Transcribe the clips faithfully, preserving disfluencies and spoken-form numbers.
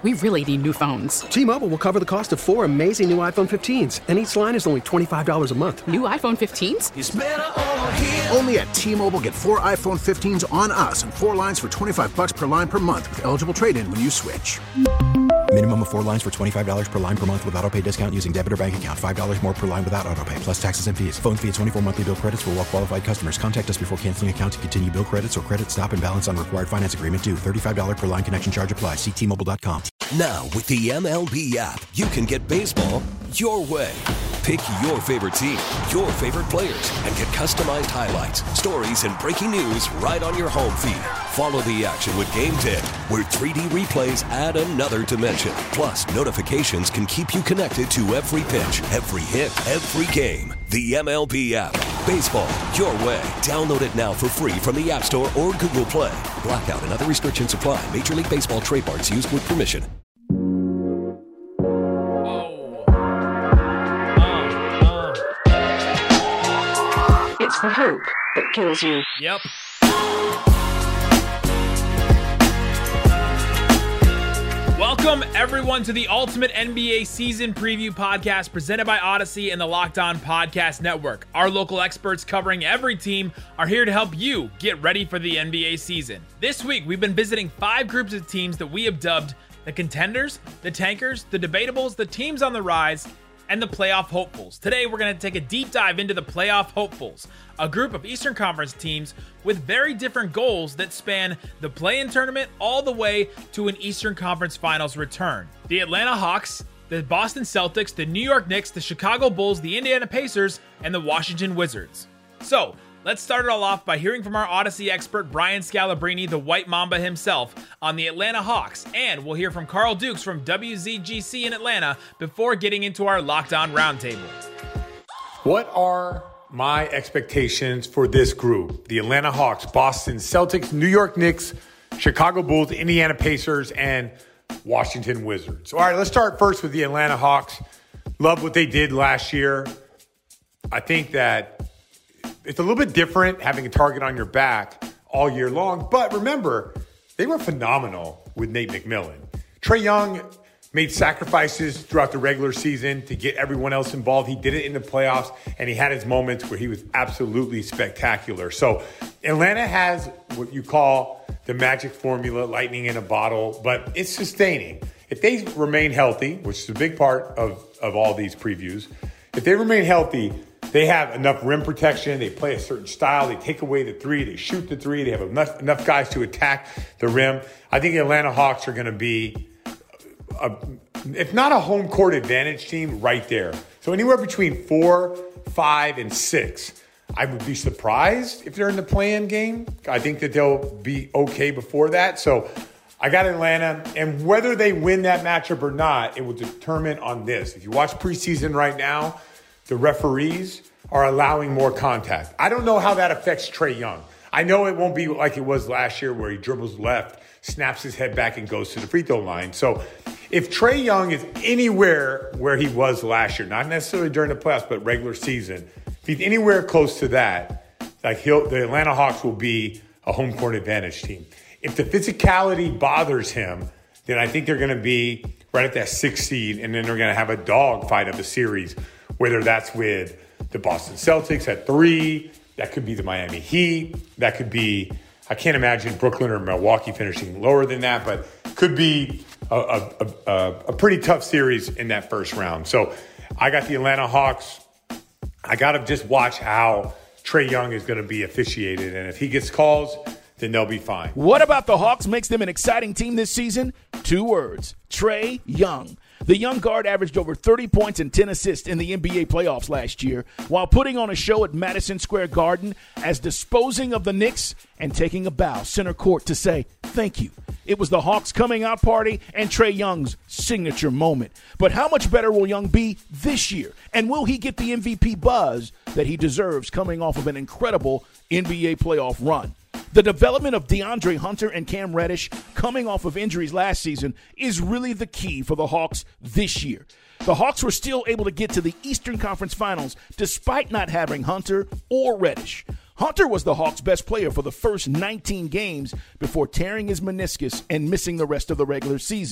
we really need new phones. T-Mobile will cover the cost of four amazing new iPhone fifteens, and each line is only twenty-five dollars a month. New iPhone fifteens? It's better over here. Only at T-Mobile, get four iPhone fifteens on us and four lines for twenty-five dollars per line per month with eligible trade-in when you switch. Minimum of four lines for twenty-five dollars per line per month with autopay discount using debit or bank account. five dollars more per line without autopay, plus taxes and fees. Phone fee at twenty-four monthly bill credits for well-qualified customers. Contact us before canceling account to continue bill credits or credit stop and balance on required finance agreement due. thirty-five dollars per line connection charge applies. See T Mobile dot com. Now, with the M L B app, you can get baseball your way. Pick your favorite team, your favorite players, and get customized highlights, stories, and breaking news right on your home feed. Follow the action with Game Day, where three D replays add another dimension. Plus, notifications can keep you connected to every pitch, every hit, every game. The M L B app. Baseball your way. Download it now for free from the App Store or Google Play. Blackout and other restrictions apply. Major League Baseball trademarks used with permission. It's the hope that kills you. Yep. Welcome, everyone, to the Ultimate N B A Season Preview Podcast presented by Odyssey and the Locked On Podcast Network. Our local experts covering every team are here to help you get ready for the N B A season. This week, we've been visiting five groups of teams that we have dubbed the contenders, the tankers, the debatables, the teams on the rise, and the playoff hopefuls. Today, we're going to take a deep dive into the playoff hopefuls, a group of Eastern Conference teams with very different goals that span the play-in tournament all the way to an Eastern Conference Finals return. The Atlanta Hawks, the Boston Celtics, the New York Knicks, the Chicago Bulls, the Indiana Pacers, and the Washington Wizards. So, let's start it all off by hearing from our Odyssey expert, Brian Scalabrine, the White Mamba himself, on the Atlanta Hawks. And we'll hear from Carl Dukes from W Z G C in Atlanta before getting into our Locked On Roundtable. What are my expectations for this group? The Atlanta Hawks, Boston Celtics, New York Knicks, Chicago Bulls, Indiana Pacers, and Washington Wizards. All right, let's start first with the Atlanta Hawks. Love what they did last year. I think that it's a little bit different having a target on your back all year long. But remember, they were phenomenal with Nate McMillan. Trae Young made sacrifices throughout the regular season to get everyone else involved. He did it in the playoffs, and he had his moments where he was absolutely spectacular. So Atlanta has what you call the magic formula, lightning in a bottle, but it's sustaining. If they remain healthy, which is a big part of, of all these previews, if they remain healthy, they have enough rim protection. They play a certain style. They take away the three. They shoot the three. They have enough, enough guys to attack the rim. I think the Atlanta Hawks are going to be, a, if not a home court advantage team, right there. So anywhere between four, five, and six. I would be surprised if they're in the play-in game. I think that they'll be okay before that. So I got Atlanta. And whether they win that matchup or not, it will determine on this. If you watch preseason right now, the referees are allowing more contact. I don't know how that affects Trae Young. I know it won't be like it was last year where he dribbles left, snaps his head back, and goes to the free throw line. So if Trae Young is anywhere where he was last year, not necessarily during the playoffs, but regular season, if he's anywhere close to that, like he'll, the Atlanta Hawks will be a home court advantage team. If the physicality bothers him, then I think they're going to be right at that sixth seed, and then they're going to have a dog fight of a series, whether that's with the Boston Celtics at three, that could be the Miami Heat, that could be, I can't imagine Brooklyn or Milwaukee finishing lower than that, but could be a, a, a, a pretty tough series in that first round. So I got the Atlanta Hawks. I got to just watch how Trae Young is going to be officiated, and if he gets calls, then they'll be fine. What about the Hawks makes them an exciting team this season? Two words, Trae Young. The young guard averaged over thirty points and ten assists in the N B A playoffs last year while putting on a show at Madison Square Garden as disposing of the Knicks and taking a bow center court to say thank you. It was the Hawks' coming out party and Trae Young's signature moment. But how much better will Young be this year? And will he get the M V P buzz that he deserves coming off of an incredible N B A playoff run? The development of DeAndre Hunter and Cam Reddish coming off of injuries last season is really the key for the Hawks this year. The Hawks were still able to get to the Eastern Conference Finals despite not having Hunter or Reddish. Hunter was the Hawks' best player for the first nineteen games before tearing his meniscus and missing the rest of the regular season.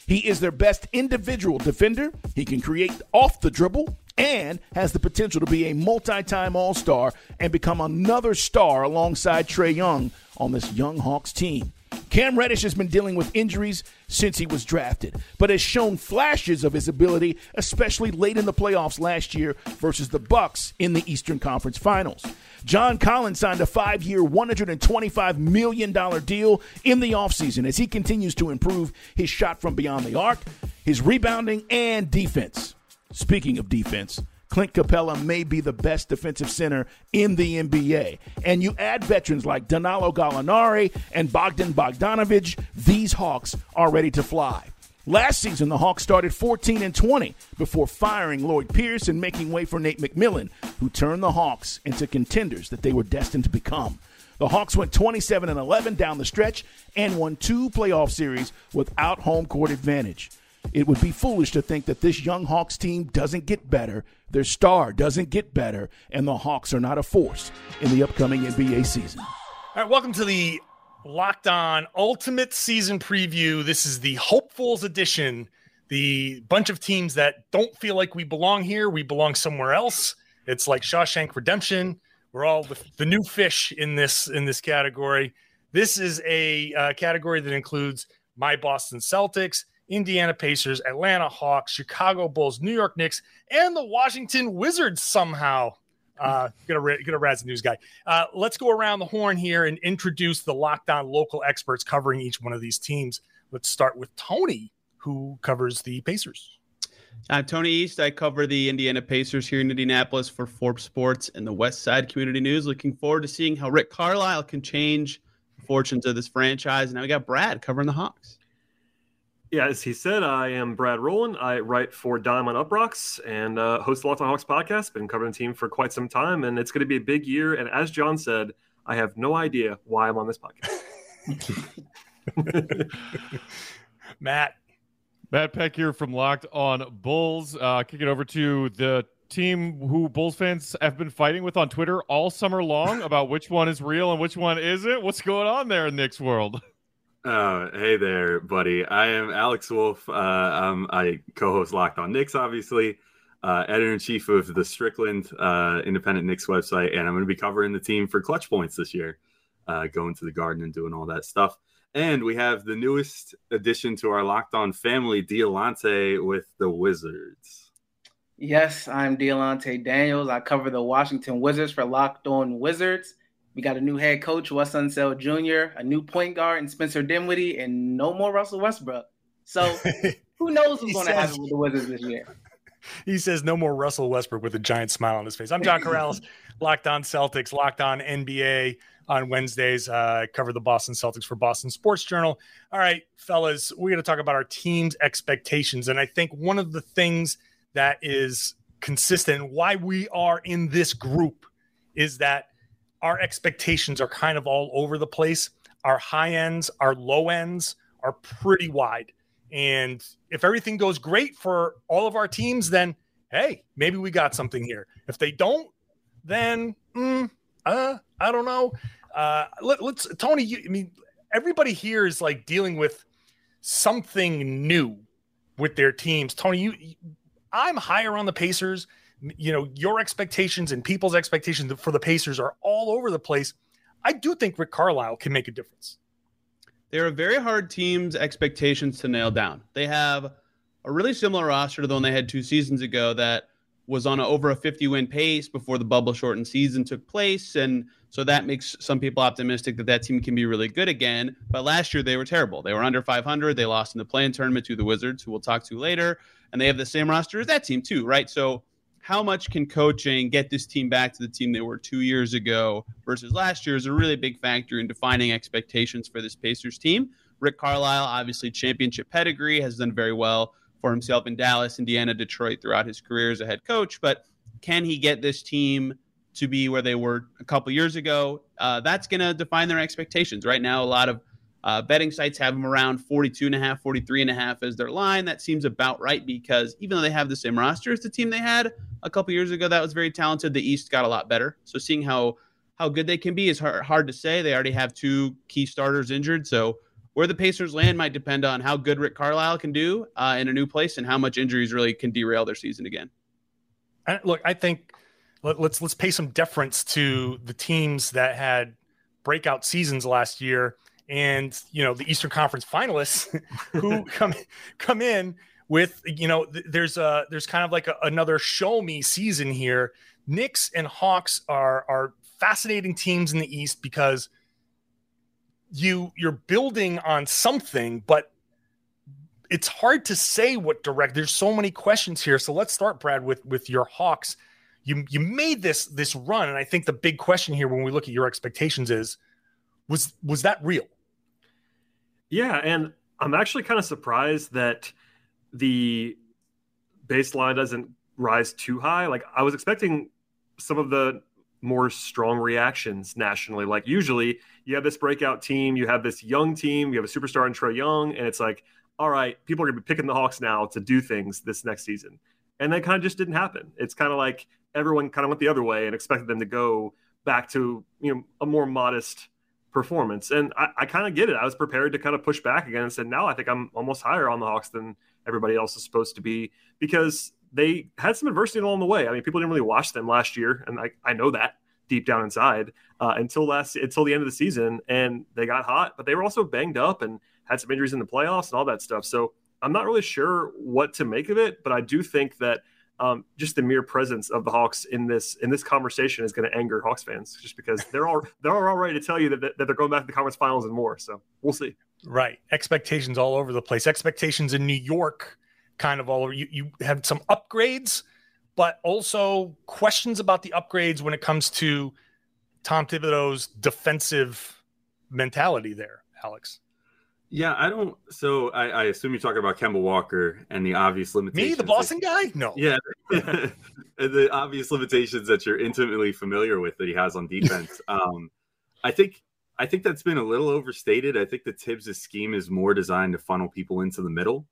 He is their best individual defender. He can create off the dribble and has the potential to be a multi-time All-Star and become another star alongside Trae Young on this young Hawks team. Cam Reddish has been dealing with injuries since he was drafted, but has shown flashes of his ability, especially late in the playoffs last year versus the Bucks in the Eastern Conference Finals. John Collins signed a five-year, one hundred twenty-five million dollars deal in the offseason as he continues to improve his shot from beyond the arc, his rebounding, and defense. Speaking of defense, Clint Capella may be the best defensive center in the N B A. And you add veterans like Danilo Gallinari and Bogdan Bogdanovic, these Hawks are ready to fly. Last season, the Hawks started fourteen and twenty before firing Lloyd Pierce and making way for Nate McMillan, who turned the Hawks into contenders that they were destined to become. The Hawks went twenty-seven and eleven down the stretch and won two playoff series without home court advantage. It would be foolish to think that this young Hawks team doesn't get better, their star doesn't get better, and the Hawks are not a force in the upcoming N B A season. All right, welcome to the Locked On Ultimate Season Preview. This is the Hopefuls edition, the bunch of teams that don't feel like we belong here. We belong somewhere else. It's like Shawshank Redemption. We're all the, the new fish in this in this category. This is a uh, category that includes my Boston Celtics, Indiana Pacers, Atlanta Hawks, Chicago Bulls, New York Knicks, and the Washington Wizards somehow. Uh, gonna gonna razz the news guy. Uh, let's go around the horn here and introduce the Locked On local experts covering each one of these teams. Let's start with Tony, who covers the Pacers. I'm Tony East. I cover the Indiana Pacers here in Indianapolis for Forbes Sports and the West Side Community News. Looking forward to seeing how Rick Carlisle can change the fortunes of this franchise. And now we got Brad covering the Hawks. Yeah, as he said, I am Brad Rowland. I write for Dime on Uprocks and uh, host the Locked On Hawks podcast. Been covering the team for quite some time, and it's going to be a big year. And as John said, I have no idea why I'm on this podcast. Matt. Matt Peck here from Locked On Bulls. Uh, kick it over to the team who Bulls fans have been fighting with on Twitter all summer long about which one is real and which one isn't. What's going on there in Knicks world? Oh, hey there, buddy. I am Alex Wolf. Uh, I'm, I co-host Locked On Knicks, obviously, uh, editor-in-chief of the Strickland uh, independent Knicks website, and I'm going to be covering the team for Clutch Points this year, uh, going to the Garden and doing all that stuff. And we have the newest addition to our Locked On family, Dialante, with the Wizards. Yes, I'm Dialante Daniels. I cover the Washington Wizards for Locked On Wizards. We got a new head coach, Wes Unseld Junior, a new point guard in Spencer Dinwiddie, and no more Russell Westbrook. So who knows what's going to happen with the Wizards this year? He says no more Russell Westbrook with a giant smile on his face. I'm John Corrales, Locked On Celtics, Locked On N B A on Wednesdays. Uh, I cover the Boston Celtics for Boston Sports Journal. All right, fellas, we're going to talk about our team's expectations. And I think one of the things that is consistent, why we are in this group, is that our expectations are kind of all over the place. Our high ends, our low ends are pretty wide. And if everything goes great for all of our teams, then, hey, maybe we got something here. If they don't, then, mm, uh, I don't know. Uh, let, let's, Tony, you, I mean, everybody here is like dealing with something new with their teams. Tony, you, I'm higher on the Pacers. You know, your expectations and people's expectations for the Pacers are all over the place. I do think Rick Carlisle can make a difference. They're a very hard team's expectations to nail down. They have a really similar roster to the one they had two seasons ago that was on a, over a fifty-win pace before the bubble-shortened season took place, and so that makes some people optimistic that that team can be really good again. But last year they were terrible. They were under five hundred. They lost in the play-in tournament to the Wizards, who we'll talk to later, and they have the same roster as that team too, right? So how much can coaching get this team back to the team they were two years ago versus last year is a really big factor in defining expectations for this Pacers team. Rick Carlisle, obviously championship pedigree, has done very well for himself in Dallas, Indiana, Detroit throughout his career as a head coach. But can he get this team to be where they were a couple years ago? Uh, that's going to define their expectations. Right now, a lot of Uh, betting sites have them around forty-two and a half, forty-three and a half as their line. That seems about right because even though they have the same roster as the team they had a couple years ago, that was very talented. The East got a lot better. So seeing how how good they can be is hard, hard to say. They already have two key starters injured. So where the Pacers land might depend on how good Rick Carlisle can do uh, in a new place and how much injuries really can derail their season again. And look, I think let, let's let's pay some deference to the teams that had breakout seasons last year, and you know the Eastern Conference finalists who come come in with you know th- there's a there's kind of like a, another show me season here. Knicks and Hawks are are fascinating teams in the East because you you're building on something, but it's hard to say what direct. There's so many questions here. So let's start, Brad, with with your Hawks. You you made this this run, and I think the big question here when we look at your expectations is, was was that real? Yeah, and I'm actually kind of surprised that the baseline doesn't rise too high. Like I was expecting some of the more strong reactions nationally. Like usually you have this breakout team, you have this young team, you have a superstar in Trae Young, and it's like, all right, people are going to be picking the Hawks now to do things this next season. And that kind of just didn't happen. It's kind of like everyone kind of went the other way and expected them to go back to, you know, a more modest performance. And I, I kind of get it. I was prepared to kind of push back against it. And now I think I'm almost higher on the Hawks than everybody else is supposed to be because they had some adversity along the way. I mean, people didn't really watch them last year. And I, I know that deep down inside uh, until last, until the end of the season. And they got hot, but they were also banged up and had some injuries in the playoffs and all that stuff. So I'm not really sure what to make of it, but I do think that um, just the mere presence of the Hawks in this in this conversation is going to anger Hawks fans, just because they're all they're all ready to tell you that, that they're going back to the conference finals and more. So we'll see. Right, expectations all over the place. Expectations in New York, kind of all over. You you have some upgrades, but also questions about the upgrades when it comes to Tom Thibodeau's defensive mentality there, Alex. Yeah, I don't. So I, I assume you're talking about Kemba Walker and the obvious limitations. Me, the Boston that, guy? No. Yeah, the obvious limitations that you're intimately familiar with that he has on defense. um, I think I think that's been a little overstated. I think the Tibbs' scheme is more designed to funnel people into the middle,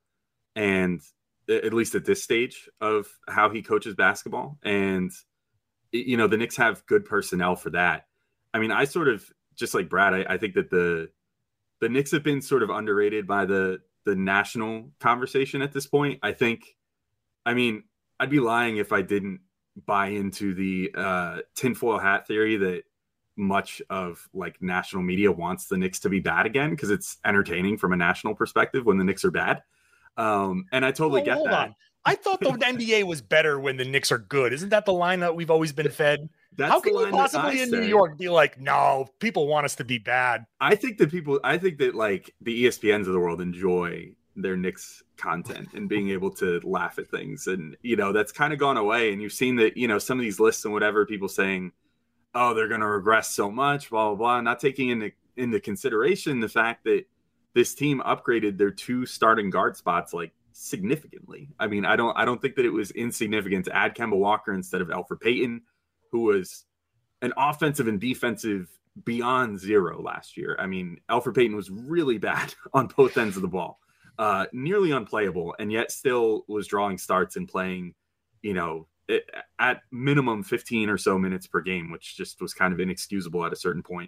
and at least at this stage of how he coaches basketball. And you know, the Knicks have good personnel for that. I mean, I sort of just like Brad. I, I think that the The Knicks have been sort of underrated by the the national conversation at this point. I think, I mean, I'd be lying if I didn't buy into the uh, tinfoil hat theory that much of like national media wants the Knicks to be bad again because it's entertaining from a national perspective when the Knicks are bad. Um, and I totally oh, get hold that. On. I thought the N B A was better when the Knicks are good. Isn't that the line that we've always been fed? That's How can the you line that possibly I in say. New York be like, no, people want us to be bad? I think that people, I think that like the E S P Ns of the world enjoy their Knicks content and being able to laugh at things. And, you know, that's kind of gone away. And you've seen that, you know, some of these lists and whatever, people saying, oh, they're going to regress so much, blah, blah, blah. Not taking into, into consideration the fact that this team upgraded their two starting guard spots like significantly. I mean, I don't, I don't think that it was insignificant to add Kemba Walker instead of Elfrid Payton, who was an offensive and defensive beyond zero last year. I mean, Elfrid Payton was really bad on both ends of the ball, uh, nearly unplayable, and yet still was drawing starts and playing, you know, it, at minimum fifteen or so minutes per game, which just was kind of inexcusable at a certain point.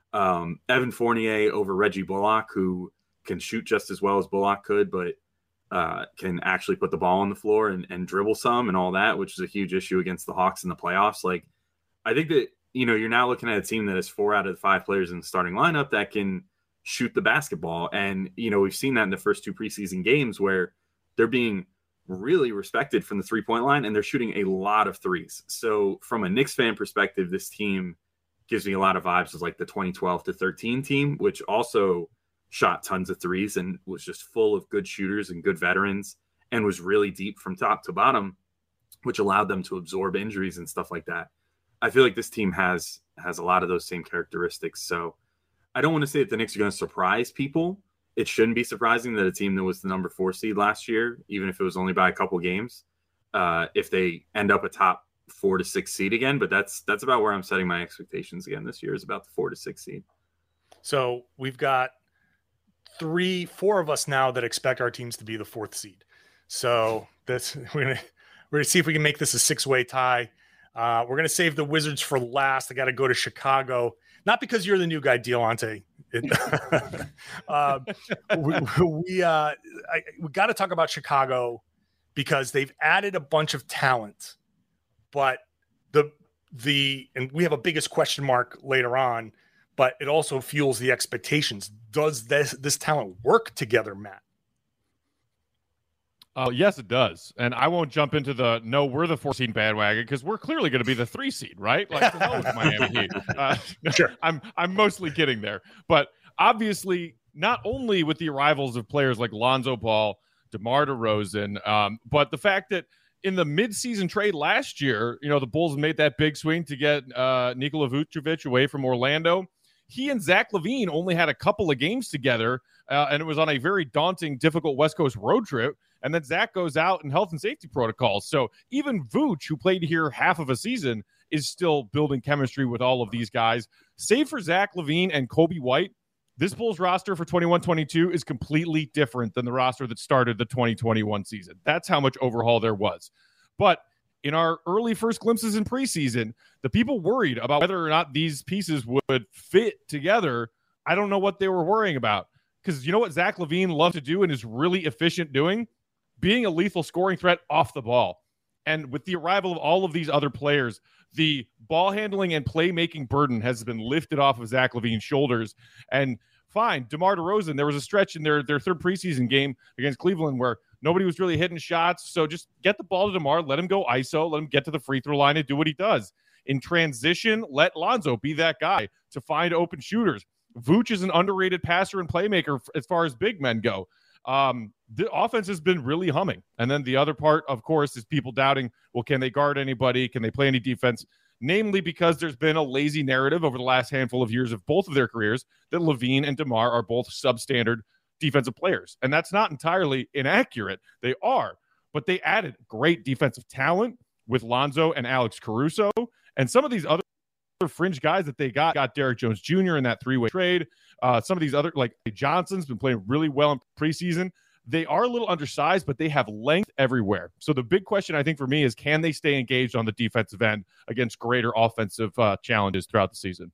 Um, Evan Fournier over Reggie Bullock, who can shoot just as well as Bullock could, but uh, can actually put the ball on the floor and, and dribble some and all that, which is a huge issue against the Hawks in the playoffs. Like, I think that, you know, you're now looking at a team that has four out of the five players in the starting lineup that can shoot the basketball. And, you know, we've seen that in the first two preseason games where they're being really respected from the three-point line and they're shooting a lot of threes. So from a Knicks fan perspective, this team gives me a lot of vibes of like the twenty twelve to thirteen team, which also shot tons of threes and was just full of good shooters and good veterans and was really deep from top to bottom, which allowed them to absorb injuries and stuff like that. I feel like this team has has a lot of those same characteristics. So I don't want to say that the Knicks are going to surprise people. It shouldn't be surprising that a team that was the number four seed last year, even if it was only by a couple games, uh, if they end up a top four to six seed again. But that's that's about where I'm setting my expectations again this year, is about the four to six seed. So we've got three, four of us now that expect our teams to be the fourth seed. So that's we're gonna we're gonna see if we can make this a six-way tie. Uh, we're gonna save the Wizards for last. I got to go to Chicago, not because you're the new guy, Dealante. It, uh, we we, uh, I, we got to talk about Chicago because they've added a bunch of talent, but the the and we have a biggest question mark later on, but it also fuels the expectations. Does this this talent work together, Matt? Uh, yes, it does. And I won't jump into the, no, we're the four-seed bandwagon because we're clearly going to be the three-seed, right? Like, the hell with Miami Heat. Uh, sure. I'm, I'm mostly kidding there. But obviously, not only with the arrivals of players like Lonzo Ball, DeMar DeRozan, um, but the fact that in the mid-season trade last year, you know, the Bulls made that big swing to get uh, Nikola Vucevic away from Orlando. He and Zach LaVine only had a couple of games together, uh, and it was on a very daunting, difficult West Coast road trip. And then Zach goes out in health and safety protocols. So even Vooch, who played here half of a season, is still building chemistry with all of these guys. Save for Zach LaVine and Kobe White, this Bulls roster for twenty-one twenty-two is completely different than the roster that started the twenty twenty-one season. That's how much overhaul there was. But in our early first glimpses in preseason, the people worried about whether or not these pieces would fit together. I don't know what they were worrying about. Because you know what Zach LaVine loved to do and is really efficient doing? Being a lethal scoring threat off the ball. And with the arrival of all of these other players, the ball handling and playmaking burden has been lifted off of Zach LaVine's shoulders. And fine, DeMar DeRozan, there was a stretch in their, their third preseason game against Cleveland where nobody was really hitting shots. So just get the ball to DeMar, let him go I S O, let him get to the free throw line and do what he does. In transition, let Lonzo be that guy to find open shooters. Vooch is an underrated passer and playmaker as far as big men go. Um, the offense has been really humming. And then the other part, of course, is people doubting, well, can they guard anybody? Can they play any defense? Namely because there's been a lazy narrative over the last handful of years of both of their careers that LaVine and DeMar are both substandard defensive players. And that's not entirely inaccurate. They are. But they added great defensive talent with Lonzo and Alex Caruso. And some of these other fringe guys that they got, got Derrick Jones Junior in that three-way trade. Uh, some of these other, like Johnson's been playing really well in preseason. They are a little undersized, but they have length everywhere. So the big question, I think, for me is, can they stay engaged on the defensive end against greater offensive uh, challenges throughout the season?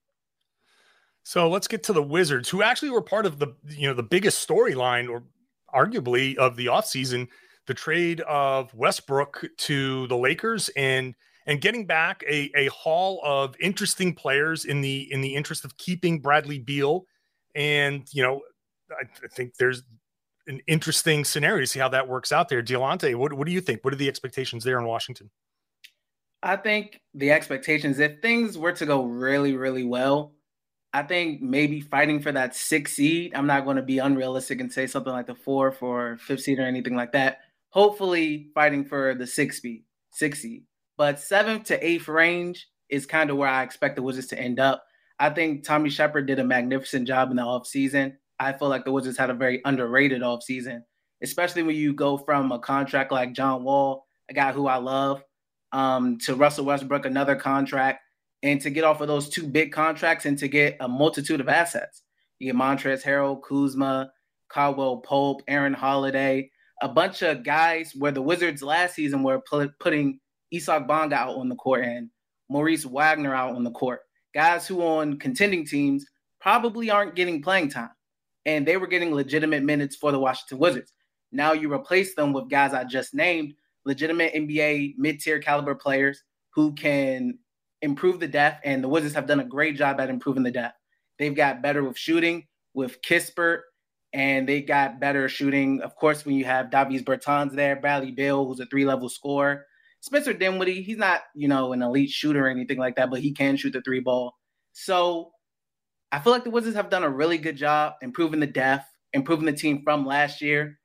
So let's get to the Wizards, who actually were part of the, you know, the biggest storyline, or arguably, of the offseason, the trade of Westbrook to the Lakers and and getting back a, a haul of interesting players in the in the interest of keeping Bradley Beal. And, you know, I, I think there's an interesting scenario to see how that works out there. Delonte, what, what do you think? What are the expectations there in Washington? I think the expectations, if things were to go really, really well, I think maybe fighting for that sixth seed. I'm not going to be unrealistic and say something like the fourth or fifth seed or anything like that. Hopefully fighting for the sixth seed, sixth seed. But seventh to eighth range is kind of where I expect the Wizards to end up. I think Tommy Shepard did a magnificent job in the offseason. I feel like the Wizards had a very underrated offseason, especially when you go from a contract like John Wall, a guy who I love, um, to Russell Westbrook, another contract, and to get off of those two big contracts and to get a multitude of assets. You get Montrezl Harrell, Kuzma, Caldwell Pope, Aaron Holiday, a bunch of guys where the Wizards last season were putting Isak Bonga out on the court and Maurice Wagner out on the court. Guys who on contending teams probably aren't getting playing time. And they were getting legitimate minutes for the Washington Wizards. Now you replace them with guys I just named, legitimate N B A mid-tier caliber players who can improve the depth, and the Wizards have done a great job at improving the depth. They've got better with shooting, with Kispert, and they got better shooting, of course, when you have Davis Bertans there, Bradley Beal, who's a three-level scorer. Spencer Dinwiddie, he's not, you know, an elite shooter or anything like that, but he can shoot the three ball. So I feel like the Wizards have done a really good job improving the depth, improving the team from last year.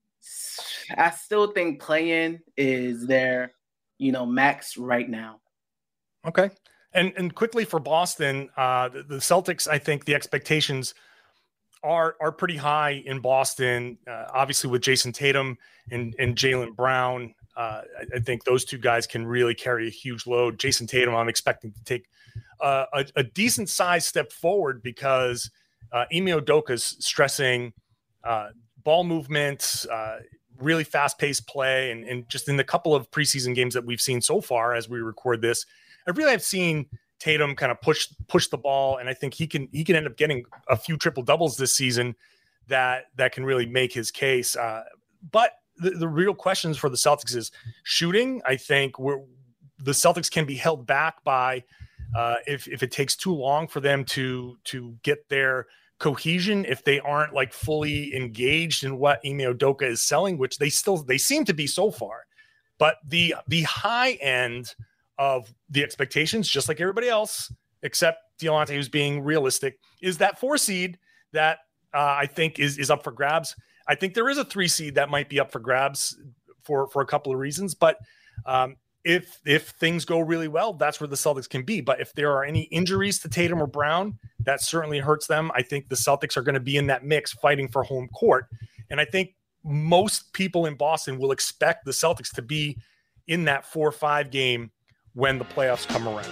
I still think play-in is their, you know, max right now. Okay. And and quickly for Boston, uh, the, the Celtics, I think the expectations are are pretty high in Boston, uh, obviously with Jason Tatum and, and Jaylen Brown. Uh, I, I think those two guys can really carry a huge load. Jason Tatum, I'm expecting to take uh, a, a decent size step forward because uh, Ime Udoka's stressing uh, ball movement, uh, really fast-paced play, and, and just in the couple of preseason games that we've seen so far as we record this, I really have seen Tatum kind of push push the ball, and I think he can he can end up getting a few triple doubles this season that that can really make his case. Uh, but the, the real questions for the Celtics is shooting. I think we're, the Celtics can be held back by uh, if if it takes too long for them to to get their cohesion, if they aren't like fully engaged in what Ime Udoka is selling, which they still they seem to be so far. But the the high end of the expectations, just like everybody else, except Deontay, who's being realistic, is that four seed that uh, I think is is up for grabs. I think there is a three seed that might be up for grabs for for a couple of reasons, but um, if if things go really well, that's where the Celtics can be. But if there are any injuries to Tatum or Brown, that certainly hurts them. I think the Celtics are going to be in that mix fighting for home court. And I think most people in Boston will expect the Celtics to be in that four five game when the playoffs come around.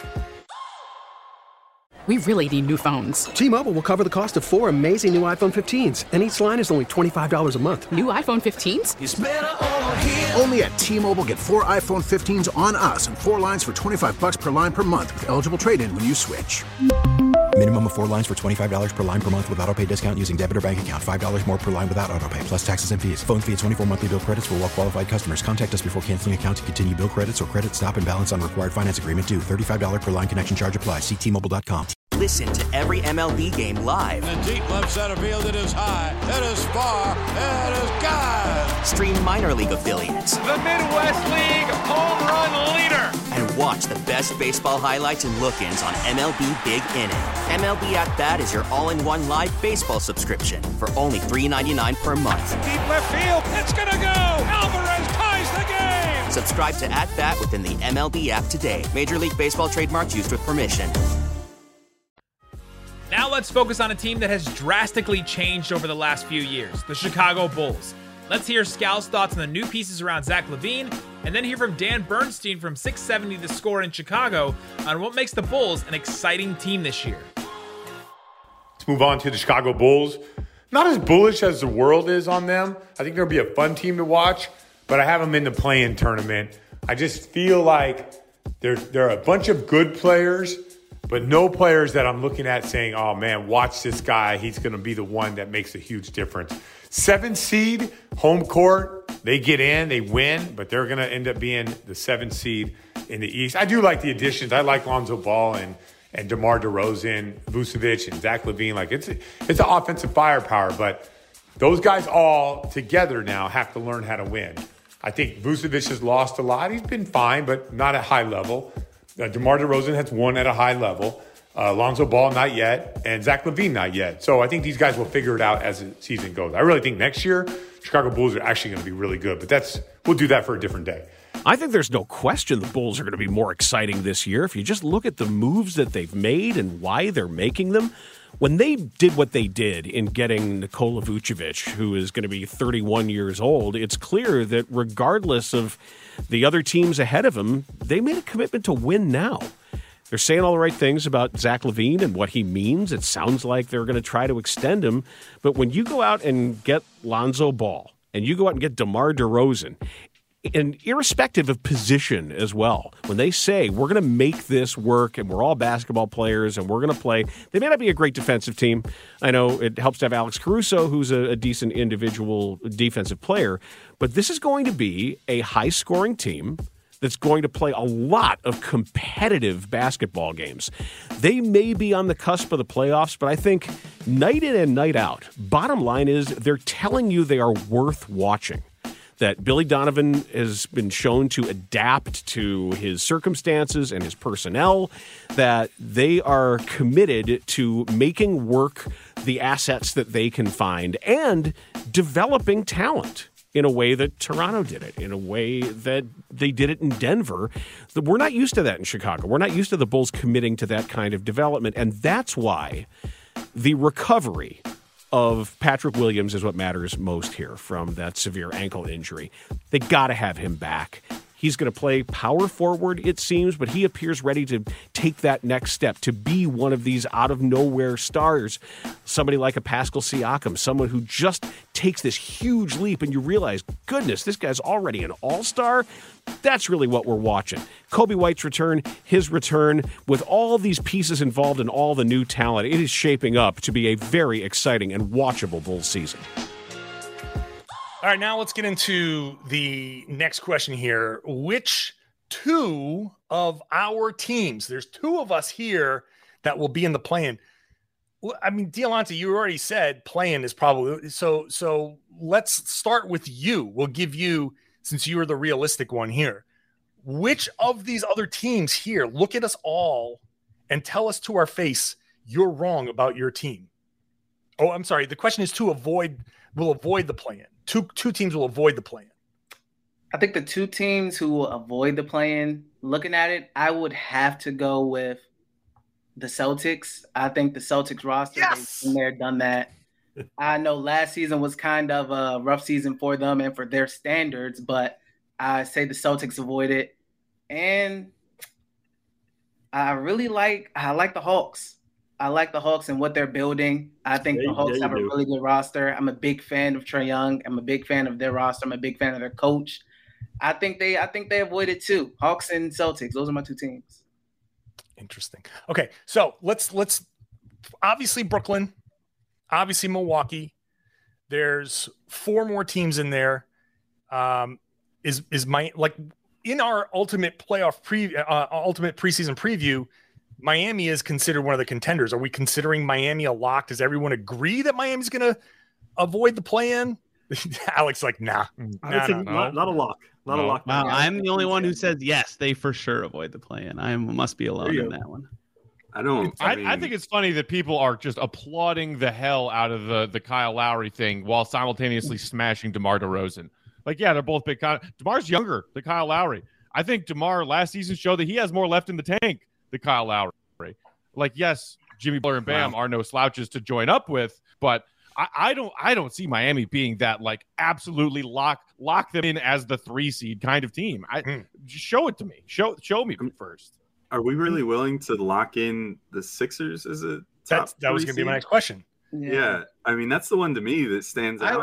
We really need new phones. T-Mobile will cover the cost of four amazing new iPhone fifteens, and each line is only twenty-five dollars a month. New iPhone fifteens? It's better over here. Only at T-Mobile, get four iPhone fifteens on us and four lines for twenty-five bucks per line per month with eligible trade-in when you switch. Minimum of four lines for twenty-five dollars per line per month with autopay discount using debit or bank account. five dollars more per line without autopay, plus taxes and fees. Phone fee at twenty-four monthly bill credits for well-qualified customers. Contact us before canceling account to continue bill credits or credit stop and balance on required finance agreement due. thirty-five dollars per line connection charge applies. See T Mobile dot com. Listen to every M L B game live. In the deep left center field, it is high, it is far, it is gone. Stream minor league affiliates. The Midwest League home run leader. And watch the best baseball highlights and look-ins on M L B Big Inning. M L B At Bat is your all-in-one live baseball subscription for only three dollars and ninety-nine cents per month. Deep left field, it's gonna go. Alvarez ties the game. Subscribe to At Bat within the M L B app today. Major League Baseball trademarks used with permission. Now let's focus on a team that has drastically changed over the last few years, the Chicago Bulls. Let's hear Scal's thoughts on the new pieces around Zach LaVine, and then hear from Dan Bernstein from six seventy The Score in Chicago on what makes the Bulls an exciting team this year. Let's move on to the Chicago Bulls. Not as bullish as the world is on them. I think they'll be a fun team to watch, but I have them in the play-in tournament. I just feel like there, there are a bunch of good players, but no players that I'm looking at saying, oh, man, watch this guy. He's going to be the one that makes a huge difference. Seven seed, home court, they get in, they win, but they're going to end up being the seventh seed in the East. I do like the additions. I like Lonzo Ball and, and DeMar DeRozan, Vucevic, and Zach LaVine. Like, it's, it's an offensive firepower, but those guys all together now have to learn how to win. I think Vucevic has lost a lot. He's been fine, but not at high level. Uh, DeMar DeRozan has won at a high level. Uh, Lonzo Ball, not yet. And Zach LaVine, not yet. So I think these guys will figure it out as the season goes. I really think next year, Chicago Bulls are actually going to be really good. But that's we'll do that for a different day. I think there's no question the Bulls are going to be more exciting this year. If you just look at the moves that they've made and why they're making them. When they did what they did in getting Nikola Vucevic, who is going to be thirty-one years old, it's clear that regardless of the other teams ahead of him, they made a commitment to win now. They're saying all the right things about Zach LaVine and what he means. It sounds like they're going to try to extend him. But when you go out and get Lonzo Ball and you go out and get DeMar DeRozan, and irrespective of position as well, when they say we're going to make this work and we're all basketball players and we're going to play, they may not be a great defensive team. I know it helps to have Alex Caruso, who's a, a decent individual defensive player, but this is going to be a high-scoring team that's going to play a lot of competitive basketball games. They may be on the cusp of the playoffs, but I think night in and night out, bottom line is they're telling you they are worth watching. That Billy Donovan has been shown to adapt to his circumstances and his personnel, that they are committed to making work the assets that they can find and developing talent in a way that Toronto did it, in a way that they did it in Denver. We're not used to that in Chicago. We're not used to the Bulls committing to that kind of development, and that's why the recovery of Patrick Williams is what matters most here from that severe ankle injury. They got to have him back. He's going to play power forward, it seems, but he appears ready to take that next step, to be one of these out-of-nowhere stars. Somebody like a Pascal Siakam, someone who just takes this huge leap, and you realize, goodness, this guy's already an all-star. That's really what we're watching. Coby White's return, his return, with all these pieces involved and all the new talent, it is shaping up to be a very exciting and watchable Bulls season. All right, now let's get into the next question here. Which two of our teams, there's two of us here that will be in the play-in. I mean, Dialante, you already said play-in is probably, so so let's start with you. We'll give you, since you are the realistic one here, which of these other teams here, look at us all and tell us to our face, you're wrong about your team. Oh, I'm sorry. The question is to avoid, will avoid the play-in. Two two teams will avoid the play-in. I think the two teams who will avoid the play-in, looking at it, I would have to go with the Celtics. I think the Celtics roster, yes! they've been there, done that. I know last season was kind of a rough season for them and for their standards, but I say the Celtics avoid it. And I really like I like the Hawks. I like the Hawks and what they're building. I think yeah, the Hawks yeah, have a do. really good roster. I'm a big fan of Trae Young. I'm a big fan of their roster. I'm a big fan of their coach. I think they I think they avoid it too. Hawks and Celtics. Those are my two teams. Interesting. Okay, so let's let's obviously Brooklyn, obviously Milwaukee. There's four more teams in there. Um, is is my like in our ultimate playoff pre uh, ultimate preseason preview, Miami is considered one of the contenders. Are we considering Miami a lock? Does everyone agree that Miami's going to avoid the play-in? Alex, like, nah, I nah, think nah, not, not a lock. Not no. a lock. Wow, I'm the only one who says yes, they for sure avoid the play-in. I must be alone in that one. I don't. I, I, mean, I think it's funny that people are just applauding the hell out of the, the Kyle Lowry thing while simultaneously smashing DeMar DeRozan. Like, yeah, they're both big. Con- DeMar's younger than Kyle Lowry. I think DeMar last season showed that he has more left in the tank than Kyle Lowry. Like, yes, Jimmy Butler and Bam wow. are no slouches to join up with, but I, I don't I don't see Miami being that, like, absolutely lock lock them in as the three seed kind of team. I mm. Just show it to me. Show show me first. Are we really willing to lock in the Sixers as a top That's, that was going to be my next question. Yeah. yeah, I mean that's the one to me that stands I out.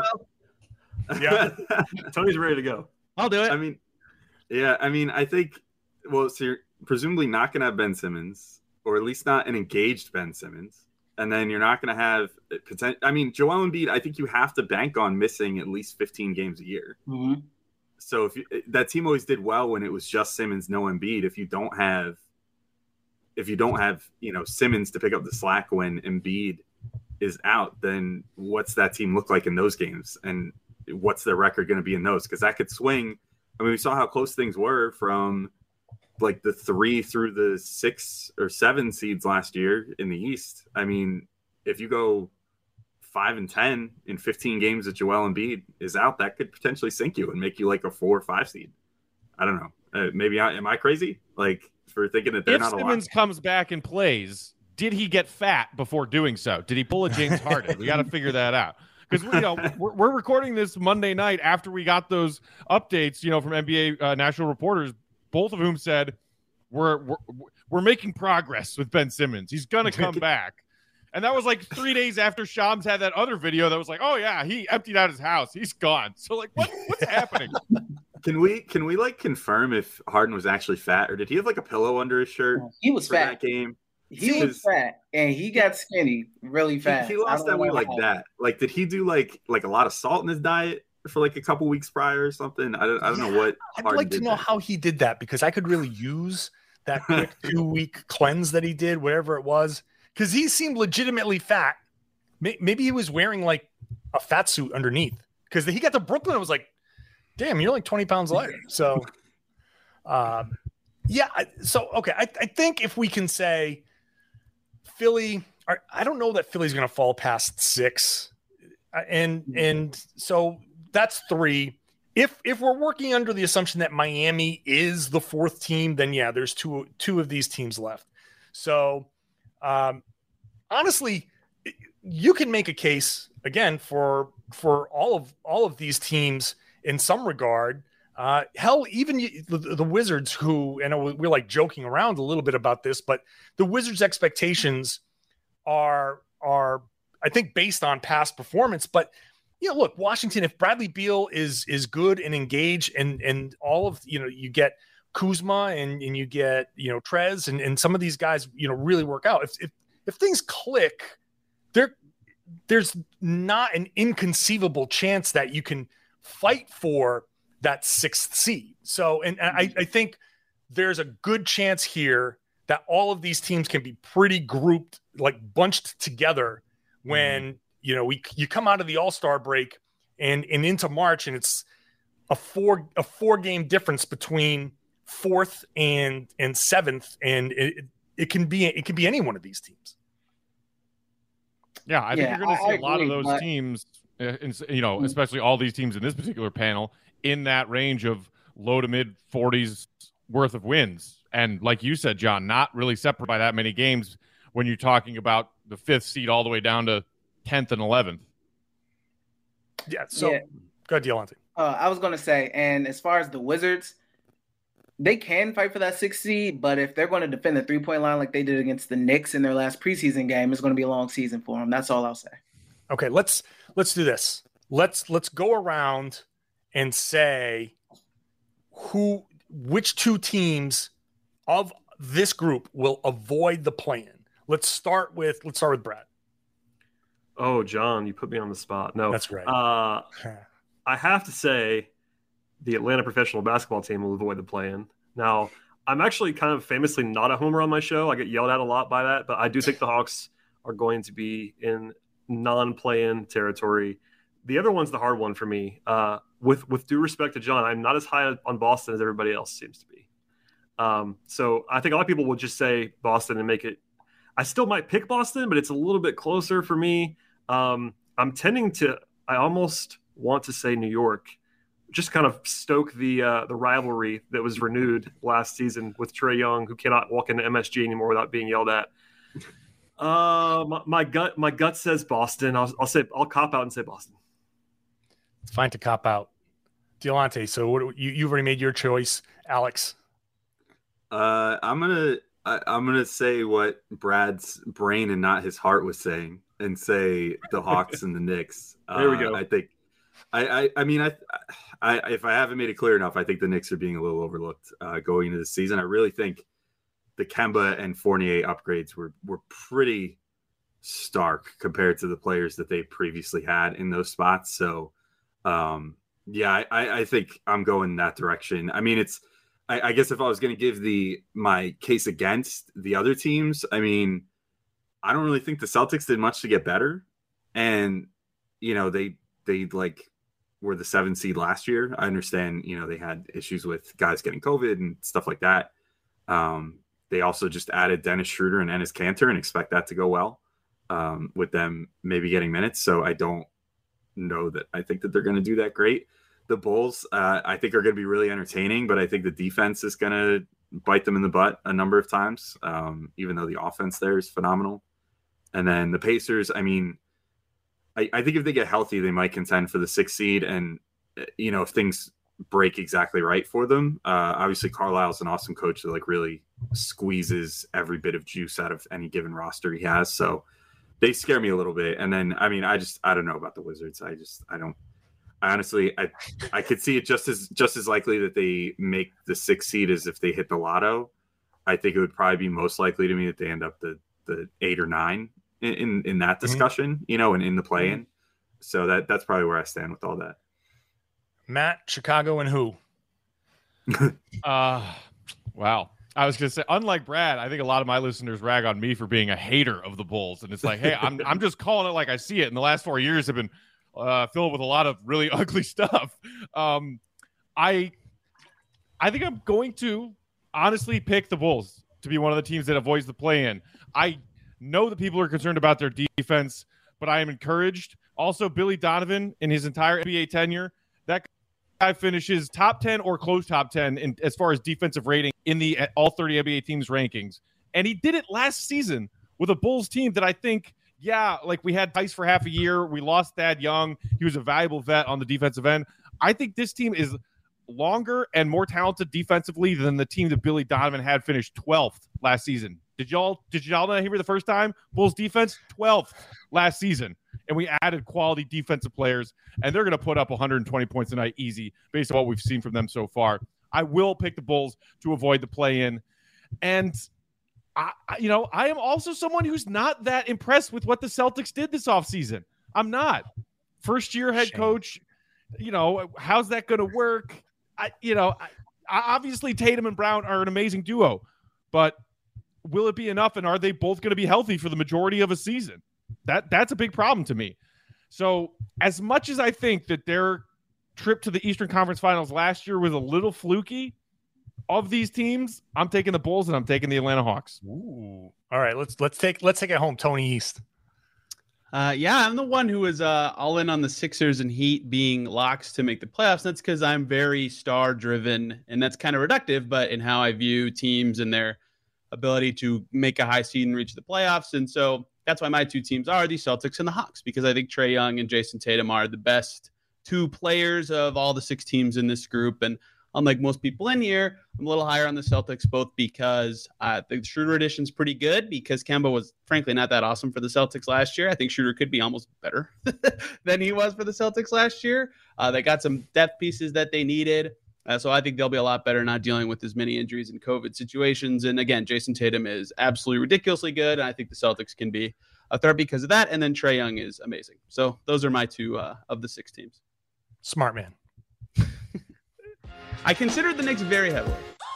will. Yeah, Tony's ready to go. I'll do it. I mean, yeah, I mean, I think. Well, so you're presumably not going to have Ben Simmons, or at least not an engaged Ben Simmons, and then you're not going to have potential. I mean, Joel Embiid, I think you have to bank on missing at least fifteen games a year. Mm-hmm. So if you, that team always did well when it was just Simmons, no Embiid. If you don't have, if you don't have, you know, Simmons to pick up the slack when Embiid is out, then what's that team look like in those games, and what's their record going to be in those? Because that could swing. I mean, we saw how close things were from like the three through the six or seven seeds last year in the East. I mean, if you go five and ten in fifteen games that Joel Embiid is out, that could potentially sink you and make you like a four or five seed. I don't know. Uh, maybe I, am I crazy? Like for thinking that they're if not a Simmons lot? comes back and plays, did he get fat before doing so? Did he pull a James Harden? We got to figure that out. Because you know we're, we're recording this Monday night after we got those updates, you know, from N B A uh, national reporters, both of whom said we're we're, we're making progress with Ben Simmons. He's gonna come back, and that was like three days after Shams had that other video that was like, oh yeah, he emptied out his house, he's gone. So like, what what's happening? Can we can we like confirm if Harden was actually fat, or did he have like a pillow under his shirt? He was for fat. That game. He was fat, and he got skinny really fast. He, he lost that weight like that. Like, did he do like like a lot of salt in his diet for like a couple weeks prior or something? I don't I don't yeah, know what. I'd Harden like to know that. how he did that, because I could really use that quick two week cleanse that he did, whatever it was, because he seemed legitimately fat. Maybe he was wearing like a fat suit underneath, because he got to Brooklyn and was like, damn, you're like twenty pounds lighter. So, um, yeah. So, okay. I, I think if we can say Philly, I don't know that Philly's going to fall past six. And, and so that's three. If, if we're working under the assumption that Miami is the fourth team, then yeah, there's two, two of these teams left. So, um, honestly, you can make a case again for, for all of, all of these teams in some regard. Uh, hell, even you, the, the Wizards, who, and we're like joking around a little bit about this, but the Wizards' expectations are are I think based on past performance. But you know, look, Washington, if Bradley Beal is is good and engaged, and and all of you know, you get Kuzma and and you get you know Trez and and some of these guys you know really work out. If if if things click, there there's not an inconceivable chance that you can fight for that sixth seed. So, and, and I, I think there's a good chance here that all of these teams can be pretty grouped, like bunched together when, mm. you know, we, you come out of the All-Star break and, and into March, and it's a four, a four game difference between fourth and, and seventh. And it, it can be, it can be any one of these teams. Yeah. I think Yeah, you're going to see I a lot agree, of those but- teams, uh, you know, especially all these teams in this particular panel, in that range of low to mid forties worth of wins. And like you said, John, not really separate by that many games when you're talking about the fifth seed all the way down to tenth and eleventh. Yeah. So Yeah. go ahead, Deolante. Uh, I was going to say, and as far as the Wizards, they can fight for that sixth seed, but if they're going to defend the three-point line like they did against the Knicks in their last preseason game, it's going to be a long season for them. That's all I'll say. Okay, let's let's do this. Let's let's go around and say who, which two teams of this group will avoid the play-in. Let's start with let's start with Brad. Oh, John, you put me on the spot. No, That's right. Uh, I have to say the Atlanta professional basketball team will avoid the play-in. Now, I'm actually kind of famously not a homer on my show. I get yelled at a lot by that, but I do think the Hawks are going to be in non-play-in territory. The other one's the hard one for me. Uh, with with due respect to John, I'm not as high on Boston as everybody else seems to be. Um, so I think a lot of people will just say Boston and make it. I still might pick Boston, but it's a little bit closer for me. Um, I'm tending to. I almost want to say New York, just kind of stoke the uh, the rivalry that was renewed last season with Trae Young, who cannot walk into M S G anymore without being yelled at. Uh, my, my gut, my gut says Boston. I'll, I'll say I'll cop out and say Boston. It's fine to cop out. Deolante, so what, you you've already made your choice, Alex. Uh, I'm gonna I, I'm gonna say what Brad's brain and not his heart was saying, and say the Hawks and the Knicks. There we Uh, go. I think. I, I, I mean, I, I, if I haven't made it clear enough, I think the Knicks are being a little overlooked uh, going into the season. I really think the Kemba and Fournier upgrades were were pretty stark compared to the players that they previously had in those spots. So, um, yeah, I, I think I'm going that direction. I mean, it's, I, I guess if I was going to give the my case against the other teams, I mean, I don't really think the Celtics did much to get better, and you know they they like were the seven seed last year. I understand, you know, they had issues with guys getting COVID and stuff like that. Um, they also just added Dennis Schroeder and Enes Kanter and expect that to go well um, with them maybe getting minutes. So I don't know that I think that they're going to do that great. The Bulls, uh, I think, are going to be really entertaining, but I think the defense is going to bite them in the butt a number of times, um, even though the offense there is phenomenal. And then the Pacers, I mean, I, I think if they get healthy, they might contend for the sixth seed. And, you know, if things break exactly right for them, uh, obviously Carlisle's an awesome coach that like really squeezes every bit of juice out of any given roster he has. So they scare me a little bit. And then, I mean, I just, I don't know about the Wizards. I just, I don't, I honestly, I, I could see it just as, just as likely that they make the sixth seed as if they hit the lotto. I think it would probably be most likely to me that they end up the, the eight or nine in, in, in that discussion, mm-hmm. you know, and in the play-in. Mm-hmm. So that, that's probably where I stand with all that. Matt, Chicago, and who? uh, wow. I was going to say, unlike Brad, I think a lot of my listeners rag on me for being a hater of the Bulls. And it's like, hey, I'm I'm just calling it like I see it. And the last four years have been uh, filled with a lot of really ugly stuff. Um, I I think I'm going to honestly pick the Bulls to be one of the teams that avoids the play-in. I know that people are concerned about their defense, but I am encouraged. Also, Billy Donovan, in his entire N B A tenure, that guy finishes top ten or close top ten in, as far as defensive rating in the all thirty N B A teams rankings. And he did it last season with a Bulls team that I think, yeah, like we had Tice for half a year. We lost Thad Young. He was a valuable vet on the defensive end. I think this team is longer and more talented defensively than the team that Billy Donovan had finished twelfth last season. Did y'all did y'all not hear me the first time? Bulls defense twelfth last season, and we added quality defensive players, and they're going to put up one hundred twenty points a night easy based on what we've seen from them so far. I will pick the Bulls to avoid the play-in, and I, you know, I am also someone who's not that impressed with what the Celtics did this offseason. I'm not. First year head Shame. coach, you know, how's that going to work? I, you know, I, obviously Tatum and Brown are an amazing duo, but will it be enough? And are they both going to be healthy for the majority of a season? That that's a big problem to me. So as much as I think that their trip to the Eastern Conference Finals last year was a little fluky, of these teams, I'm taking the Bulls and I'm taking the Atlanta Hawks. Ooh. All right, let's let's take let's take it home, Tony East. Uh, yeah, I'm the one who was uh, all in on the Sixers and Heat being locks to make the playoffs. That's because I'm very star driven, and that's kind of reductive, but in how I view teams and their ability to make a high seed and reach the playoffs. And so that's why my two teams are the Celtics and the Hawks, because I think Trae Young and Jason Tatum are the best two players of all the six teams in this group. And unlike most people in here, I'm a little higher on the Celtics, both because uh, the Schroeder edition is pretty good, because Kemba was frankly not that awesome for the Celtics last year. I think Schroeder could be almost better than he was for the Celtics last year. Uh, they got some depth pieces that they needed. Uh, so I think they'll be a lot better not dealing with as many injuries and COVID situations. And again, Jason Tatum is absolutely ridiculously good. And I think the Celtics can be a threat because of that. And then Trae Young is amazing. So those are my two uh, of the six teams. Smart man. I consider the Knicks very heavily.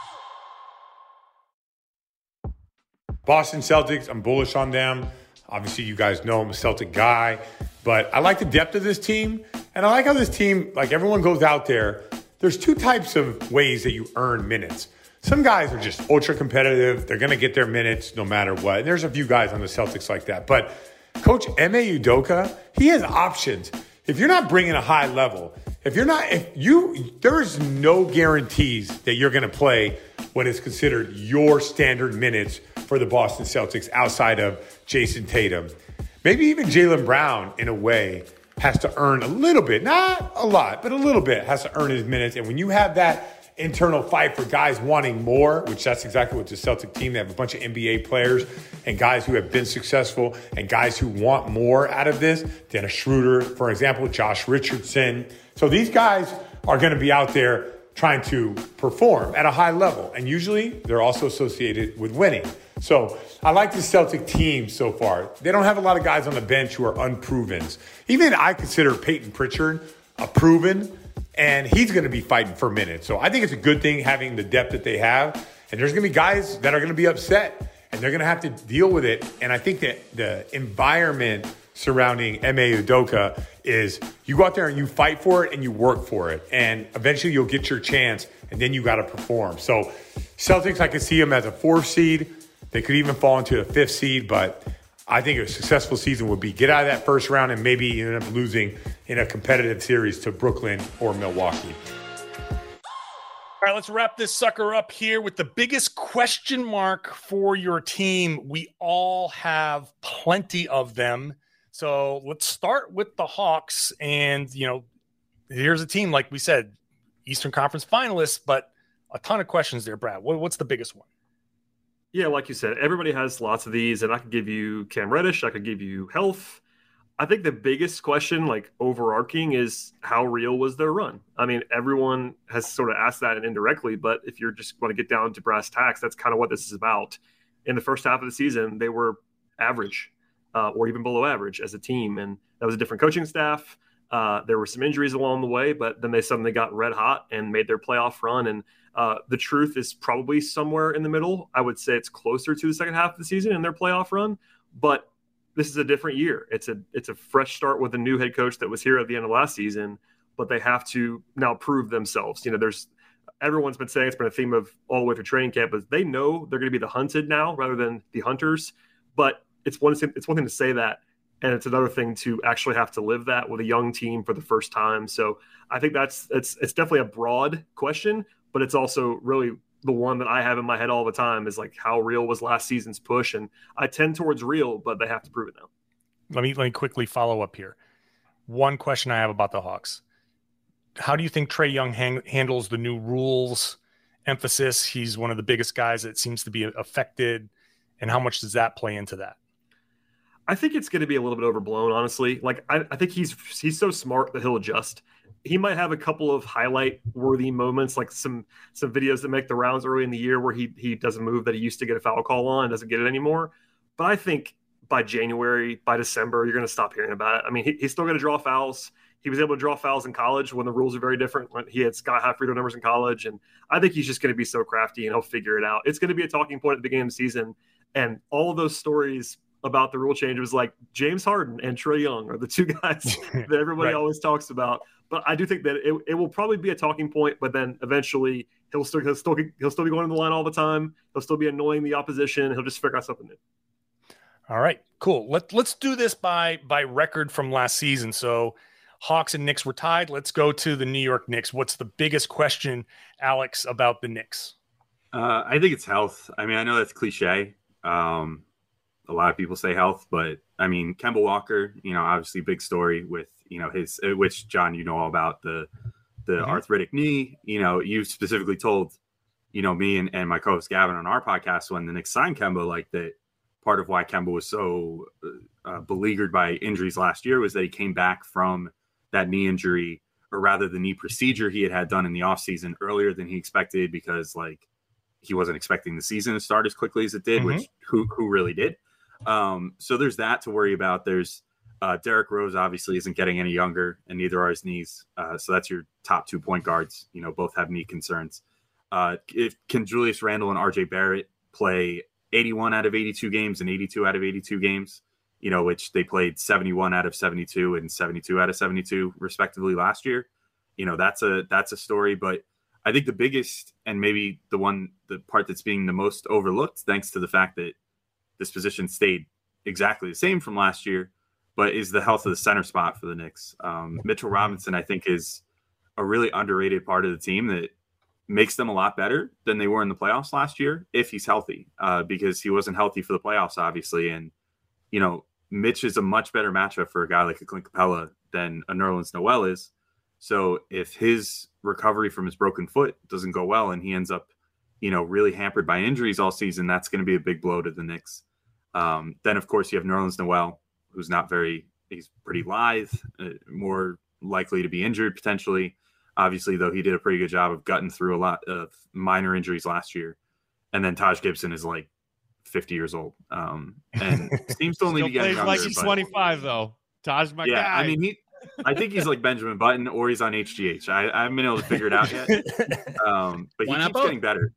Boston Celtics, I'm bullish on them. Obviously, you guys know I'm a Celtic guy, but I like the depth of this team. And I like how this team, like everyone goes out there. There's two types of ways that you earn minutes. Some guys are just ultra competitive. They're going to get their minutes no matter what. And there's a few guys on the Celtics like that. But Coach Ime Udoka, he has options. If you're not bringing a high level, if you're not, if you, there's no guarantees that you're going to play what is considered your standard minutes for the Boston Celtics outside of Jason Tatum. Maybe even Jaylen Brown, in a way, has to earn a little bit, not a lot, but a little bit, has to earn his minutes. And when you have that internal fight for guys wanting more, which that's exactly what the Celtic team, they have a bunch of N B A players and guys who have been successful and guys who want more out of this. Dennis Schroeder, for example, Josh Richardson. So these guys are going to be out there trying to perform at a high level. And usually they're also associated with winning. So I like the Celtic team so far. They don't have a lot of guys on the bench who are unproven. Even I consider Peyton Pritchard a proven, and he's going to be fighting for minutes. So I think it's a good thing having the depth that they have. And there's going to be guys that are going to be upset, and they're going to have to deal with it. And I think that the environment surrounding Ime Udoka is you go out there and you fight for it and you work for it. And eventually you'll get your chance, and then you got to perform. So Celtics, I could see them as a fourth seed. They could even fall into a fifth seed, but I think a successful season would be get out of that first round and maybe end up losing in a competitive series to Brooklyn or Milwaukee. All right, let's wrap this sucker up here with the biggest question mark for your team. We all have plenty of them. So let's start with the Hawks. And, you know, here's a team, like we said, Eastern Conference finalists, but a ton of questions there, Brad. What, what's the biggest one? Yeah, like you said, everybody has lots of these, and I could give you Cam Reddish, I could give you health. I think the biggest question, like overarching, is how real was their run? I mean, everyone has sort of asked that indirectly, but if you're just going to get down to brass tacks, that's kind of what this is about. In the first half of the season, they were average uh, or even below average as a team, and that was a different coaching staff. Uh, there were some injuries along the way, but then they suddenly got red hot and made their playoff run. And uh, the truth is probably somewhere in the middle. I would say it's closer to the second half of the season in their playoff run, but this is a different year. It's a it's a fresh start with a new head coach that was here at the end of last season, but they have to now prove themselves. You know, there's everyone's been saying, it's been a theme of all the way through training camp, is they know they're going to be the hunted now rather than the hunters. But it's one it's one thing to say that, and it's another thing to actually have to live that with a young team for the first time. So I think that's it's it's definitely a broad question, but it's also really the one that I have in my head all the time is like, how real was last season's push? And I tend towards real, but they have to prove it now. Let me, let me quickly follow up here. One question I have about the Hawks. how do you think Trae Young hang, handles the new rules emphasis? He's one of the biggest guys that seems to be affected. And how much does that play into that? I think it's going to be a little bit overblown, honestly. Like, I, I think he's he's so smart that he'll adjust. He might have a couple of highlight-worthy moments, like some some videos that make the rounds early in the year where he he does a move that he used to get a foul call on and doesn't get it anymore. But I think by January, by December, you're going to stop hearing about it. I mean, he, he's still going to draw fouls. He was able to draw fouls in college when the rules are very different. When he had sky-high free throw numbers in college, and I think he's just going to be so crafty and he'll figure it out. It's going to be a talking point at the beginning of the season, and all of those stories about the rule change was like James Harden and Trae Young are the two guys that everybody Right. always talks about. But I do think that it, it will probably be a talking point, but then eventually he'll still he'll still he'll still be going to the line all the time. He'll still be annoying the opposition. He'll just figure out something new. All right, cool. Let, let's do this by by record from last season. So Hawks and Knicks were tied. Let's go to the New York Knicks. What's the biggest question, Alex, about the Knicks? Uh, I think it's health. I mean, I know that's cliche. Um, a lot of people say health, but I mean, Kemba Walker, you know, obviously big story with, you know, his, which John, you know all about the, the Mhm. arthritic knee. You know, you specifically told, you know, me and, and my co-host Gavin on our podcast when the Knicks signed Kemba, like that part of why Kemba was so uh, beleaguered by injuries last year was that he came back from that knee injury, or rather the knee procedure he had had done in the offseason earlier than he expected, because like he wasn't expecting the season to start as quickly as it did, Mhm. which who, who really did. Um, so there's that to worry about. There's uh, Derrick Rose obviously isn't getting any younger, and neither are his knees. Uh, so that's your top two point guards. You know, both have knee concerns. Uh, if can Julius Randle and R J Barrett play eighty-one out of eighty-two games and eighty-two out of eighty-two games? You know, which they played seventy-one out of seventy-two and seventy-two out of seventy-two respectively last year. You know, that's a that's a story. But I think the biggest, and maybe the one, the part that's being the most overlooked, thanks to the fact that this position stayed exactly the same from last year, but is the health of the center spot for the Knicks. Um, Mitchell Robinson, I think, is a really underrated part of the team that makes them a lot better than they were in the playoffs last year if he's healthy, uh, because he wasn't healthy for the playoffs, obviously. And, you know, Mitch is a much better matchup for a guy like a Clint Capella than a Nerlens Noel is. So if his recovery from his broken foot doesn't go well and he ends up, you know, really hampered by injuries all season, that's going to be a big blow to the Knicks. Um, then, of course, you have Nerlens Noel, who's not very, he's pretty lithe, uh, more likely to be injured potentially. Obviously, though, he did a pretty good job of gutting through a lot of minor injuries last year. And then Taj Gibson is like fifty years old, um, and seems to only Still be getting plays younger. like he's but- twenty-five, though. Taj, my yeah, guy. I mean, he. I think he's like Benjamin Button, or he's on H G H. I, I haven't been able to figure it out yet, um, but he Why not keeps both? getting better.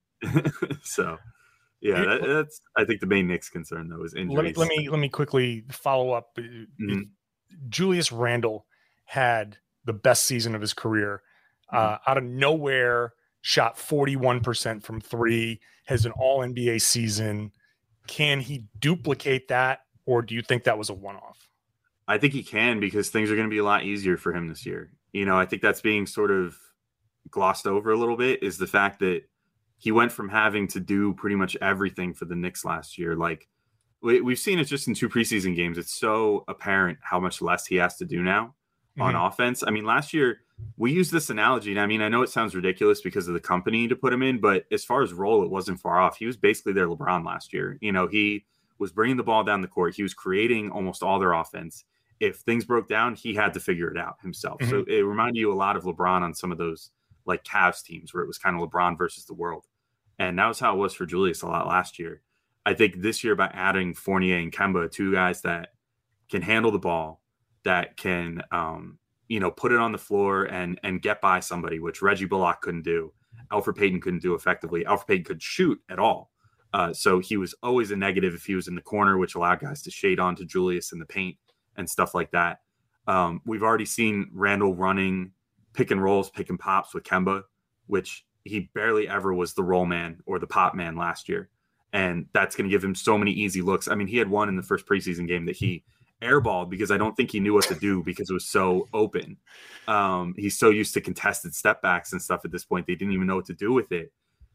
So, yeah, that, that's I think the main Knicks concern though is Let me injuries. let me let me quickly follow up. Mhm. Julius Randle had the best season of his career. Uh, out of nowhere, shot forty-one percent from three, has an all N B A season. Can he duplicate that, or do you think that was a one-off? I think he can, because things are going to be a lot easier for him this year. You know, I think that's being sort of glossed over a little bit, is the fact that he went from having to do pretty much everything for the Knicks last year. Like we, we've seen it just in two preseason games. It's so apparent how much less he has to do now on Mhm. offense. I mean, last year we used this analogy, and I mean, I know it sounds ridiculous because of the company to put him in, but as far as role, it wasn't far off. He was basically their LeBron last year. You know, he was bringing the ball down the court. He was creating almost all their offense. If things broke down, he had to figure it out himself. So it reminded you a lot of LeBron on some of those like Cavs teams where it was kind of LeBron versus the world. And that was how it was for Julius a lot last year. I think this year, by adding Fournier and Kemba, two guys that can handle the ball, that can, um, you know, put it on the floor and and get by somebody, which Reggie Bullock couldn't do. Elfrid Payton couldn't do effectively. Elfrid Payton could shoot at all. Uh, so he was always a negative if he was in the corner, which allowed guys to shade onto Julius in the paint and stuff like that. Um, we've already seen Randle running pick and rolls, pick and pops with Kemba, which he barely ever was the roll man or the pop man last year. And that's going to give him so many easy looks. I mean, he had one in the first preseason game that he airballed because I don't think he knew what to do because it was so open. Um, he's so used to contested step backs and stuff at this point. They didn't even know what to do with it.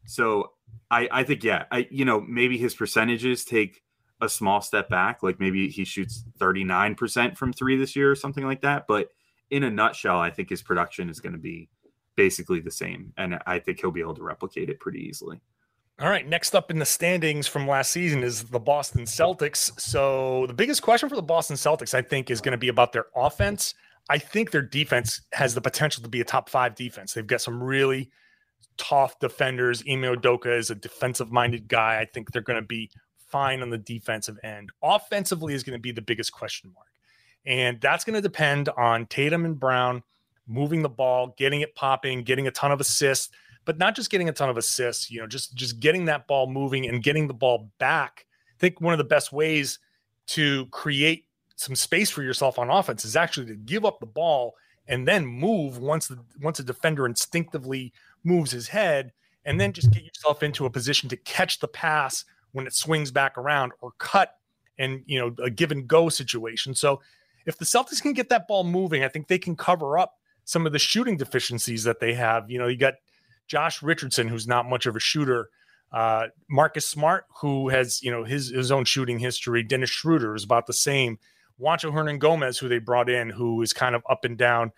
So I, I think, yeah, I, you know, maybe his percentages take a small step back. Like maybe he shoots thirty-nine percent from three this year or something like that. But in a nutshell, I think his production is going to be basically the same, and I think he'll be able to replicate it pretty easily. All right, next up in the standings from last season is the Boston Celtics. So the biggest question for the Boston Celtics, I think, is going to be about their offense. I think their defense has the potential to be a top five defense. They've got some really tough defenders. Ime Udoka is a defensive-minded guy. I think they're going to be fine on the defensive end. Offensively is going to be the biggest question mark. And that's going to depend on Tatum and Brown moving the ball, getting it popping, getting a ton of assists, but not just getting a ton of assists, you know, just, just getting that ball moving and getting the ball back. I think one of the best ways to create some space for yourself on offense is actually to give up the ball and then move once the once a defender instinctively moves his head, and then just get yourself into a position to catch the pass when it swings back around, or cut and, you know, a give and go situation. So if the Celtics can get that ball moving, I think they can cover up some of the shooting deficiencies that they have. You know, you got Josh Richardson, who's not much of a shooter. Uh, Marcus Smart, who has, you know, his, his own shooting history. Dennis Schroeder is about the same. Juancho Hernan-Gomez, who they brought in, who is kind of up and down.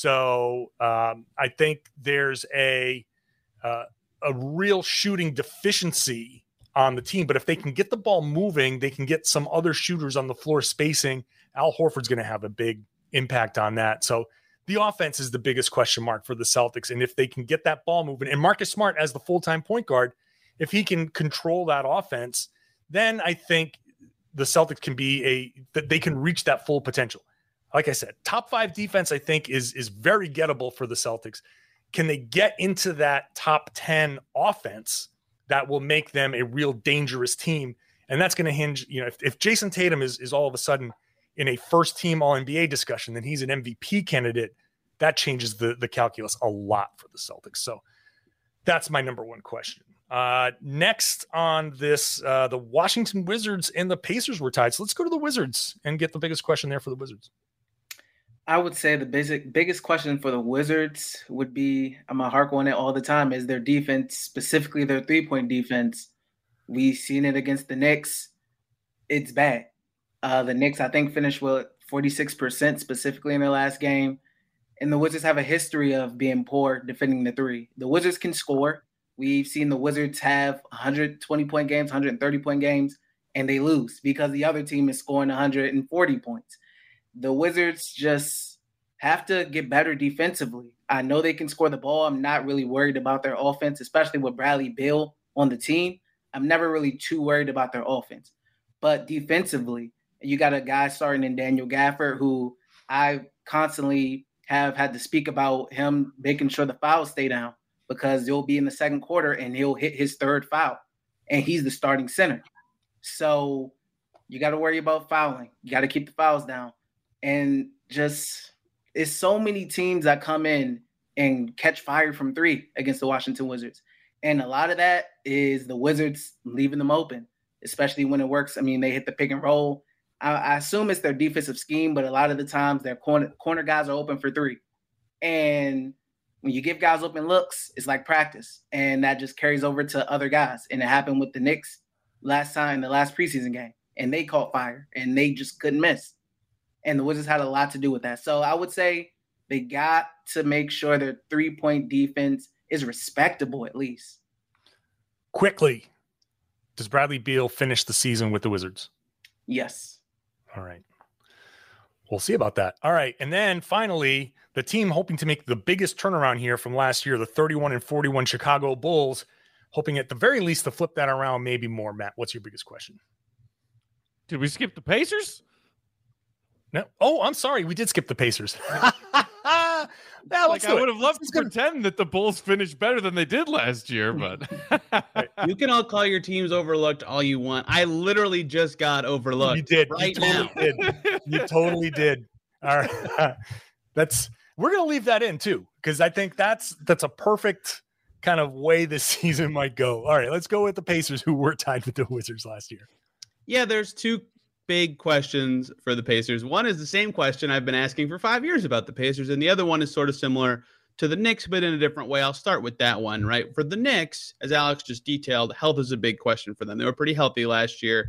So um, I think there's a uh, a real shooting deficiency on the team. But if they can get the ball moving, they can get some other shooters on the floor spacing. Al Horford's going to have a big impact on that. So the offense is the biggest question mark for the Celtics. And if they can get that ball moving, and Marcus Smart as the full-time point guard, if he can control that offense, then I think the Celtics can be a, that they can reach that full potential. Like I said, top five defense, I think is, is very gettable for the Celtics. Can they get into that top ten offense that will make them a real dangerous team? And that's going to hinge, you know, if, if Jason Tatum is, is all of a sudden in a first team all N B A discussion, then he's an M V P candidate. That changes the, the calculus a lot for the Celtics. So that's my number one question. Uh, next on this, uh, the Washington Wizards and the Pacers were tied. So let's go to the Wizards and get the biggest question there for the Wizards. I would say the basic biggest question for the Wizards would be, I'm going to harp on it all the time, is their defense, specifically their three-point defense. We've seen it against the Knicks. It's bad. Uh, the Knicks, I think, finished with forty-six percent specifically in their last game. And the Wizards have a history of being poor defending the three. The Wizards can score. We've seen the Wizards have one hundred twenty-point games, one hundred thirty-point games, and they lose because the other team is scoring one hundred forty points. The Wizards just have to get better defensively. I know they can score the ball. I'm not really worried about their offense, especially with Bradley Beal on the team. I'm never really too worried about their offense. But defensively, you got a guy starting in Daniel Gafford, who I constantly have had to speak about him making sure the fouls stay down, because they'll be in the second quarter and he'll hit his third foul, and he's the starting center. So you got to worry about fouling. You got to keep the fouls down. And just, it's so many teams that come in and catch fire from three against the Washington Wizards. And a lot of that is the Wizards leaving them open, especially when it works. I mean, they hit the pick and roll. I, I assume it's their defensive scheme, but a lot of the times their corner, corner guys are open for three. And when you give guys open looks, it's like practice. And that just carries over to other guys. And it happened with the Knicks last time, the last preseason game. And they caught fire, and they just couldn't miss. And the Wizards had a lot to do with that. So I would say they got to make sure their three-point defense is respectable at least. Quickly, does Bradley Beal finish the season with the Wizards? Yes. All right. We'll see about that. All right. And then finally, the team hoping to make the biggest turnaround here from last year, the thirty-one and forty-one Chicago Bulls, hoping at the very least to flip that around, maybe more. Matt, what's your biggest question? Did we skip the Pacers? No. Oh, I'm sorry. We did skip the Pacers. Now, like, I would have loved to pretend that the Bulls finished better than they did last year, but you can all call your teams overlooked all you want. I literally just got overlooked. You did. Right you totally now. Did. You totally did. All right. That's we're gonna leave that in too, because I think that's that's a perfect kind of way this season might go. All right, let's go with the Pacers, who were tied with the Wizards last year. Yeah, there's two big questions for the Pacers. One is the same question I've been asking for five years about the Pacers, and the other one is sort of similar to the Knicks, but in a different way. I'll start with that one, right? For the Knicks, as Alex just detailed, health is a big question for them. They were pretty healthy last year.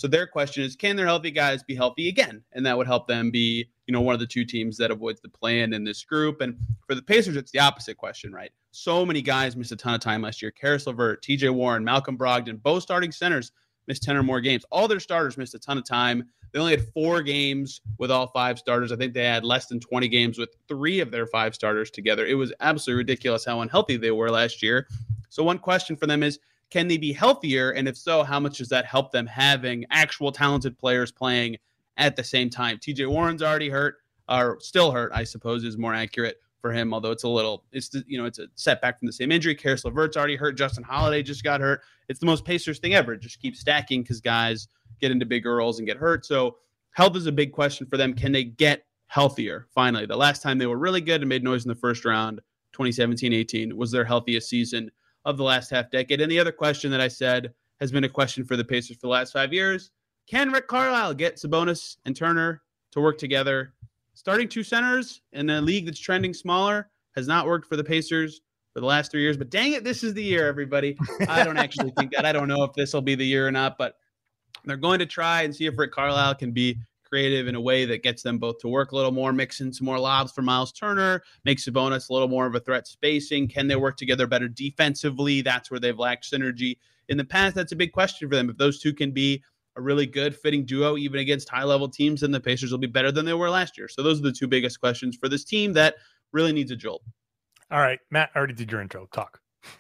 So their question is, can their healthy guys be healthy again? And that would help them be, you know, one of the two teams that avoids the play-in in this group. And for the Pacers, it's the opposite question, right? So many guys missed a ton of time last year. Karis LeVert, T J Warren, Malcolm Brogdon, both starting centers missed ten or more games. All their starters missed a ton of time. They only had four games with all five starters. I think they had less than twenty games with three of their five starters together. It was absolutely ridiculous how unhealthy they were last year. So one question for them is, can they be healthier? And if so, how much does that help them having actual talented players playing at the same time? T J Warren's already hurt, or still hurt, I suppose is more accurate for him, although it's a little, it's the, you know, it's a setback from the same injury. Karis LeVert's already hurt. Justin Holiday just got hurt. It's the most Pacers thing ever. It just keeps stacking because guys get into bigger roles and get hurt. So health is a big question for them. Can they get healthier? Finally, the last time they were really good and made noise in the first round, twenty seventeen eighteen, was their healthiest season of the last half decade. And the other question that I said has been a question for the Pacers for the last five years. Can Rick Carlisle get Sabonis and Turner to work together? Starting two centers in a league that's trending smaller has not worked for the Pacers for the last three years. But dang it, this is the year, everybody. I don't actually think that. I don't know if this will be the year or not, but they're going to try and see if Rick Carlisle can be creative in a way that gets them both to work a little more, mix in some more lobs for Miles Turner, make Sabonis a little more of a threat spacing. Can they work together better defensively? That's where they've lacked synergy in the past. That's a big question for them. If those two can be a really good fitting duo, even against high-level teams, then the Pacers will be better than they were last year. So those are the two biggest questions for this team that really needs a jolt. All right, Matt, I already did your intro. Talk.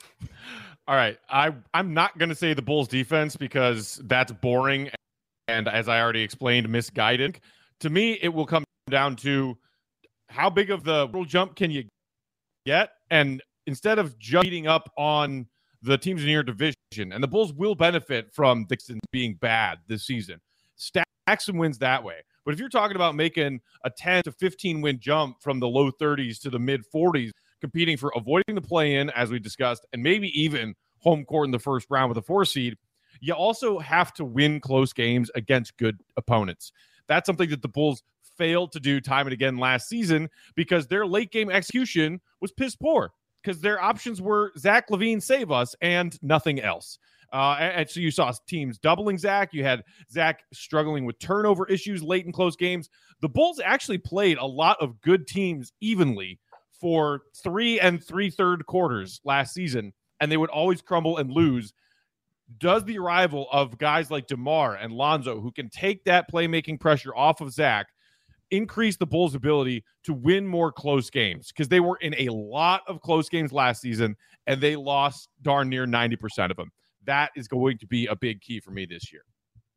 All right, I, I'm not going to say the Bulls defense because that's boring. And as I already explained, misguided. To me, it will come down to how big of the jump can you get? And instead of jumping up on the teams in your division, and the Bulls will benefit from Dixon being bad this season, stack some wins that way. But if you're talking about making a ten to fifteen win jump from the low thirties to the mid forties, competing for avoiding the play-in, as we discussed, and maybe even home court in the first round with a four seed, you also have to win close games against good opponents. That's something that the Bulls failed to do time and again last season because their late game execution was piss poor because their options were Zach LaVine save us and nothing else. Uh, and so you saw teams doubling Zach. You had Zach struggling with turnover issues late in close games. The Bulls actually played a lot of good teams evenly for three and three-third quarters last season, and they would always crumble and lose. Does the arrival of guys like DeMar and Lonzo, who can take that playmaking pressure off of Zach, increase the Bulls' ability to win more close games? Because they were in a lot of close games last season, and they lost darn near ninety percent of them. That is going to be a big key for me this year.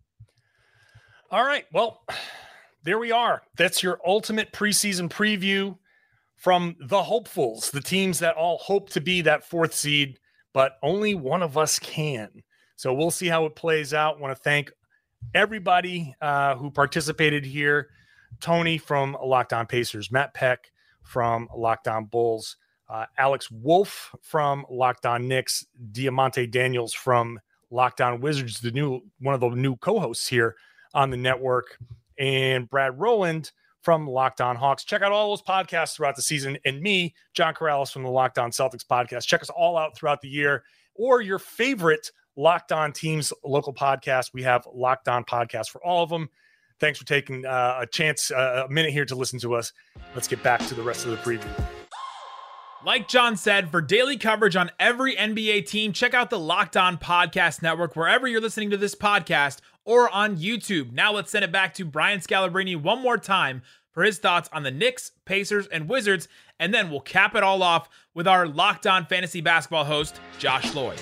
All right. Well, there we are. That's your ultimate preseason preview from the hopefuls, the teams that all hope to be that fourth seed, but only one of us can. So we'll see how it plays out. I want to thank everybody uh, who participated here. Tony from Locked On Pacers, Matt Peck from Locked On Bulls, uh, Alex Wolf from Locked On Knicks, Diamante Daniels from Locked On Wizards, the new one of the new co-hosts here on the network, and Brad Rowland from Locked On Hawks. Check out all those podcasts throughout the season, and me, John Corrales from the Locked On Celtics podcast. Check us all out throughout the year, or your favorite Locked On Teams local podcast. We have Locked On podcasts for all of them. Thanks for taking uh, a chance, uh, a minute here to listen to us. Let's get back to the rest of the preview. Like John said, for daily coverage on every N B A team, check out the Locked On Podcast Network wherever you're listening to this podcast or on YouTube. Now let's send it back to Brian Scalabrine one more time for his thoughts on the Knicks, Pacers, and Wizards, and then we'll cap it all off with our Locked On Fantasy Basketball host, Josh Lloyd.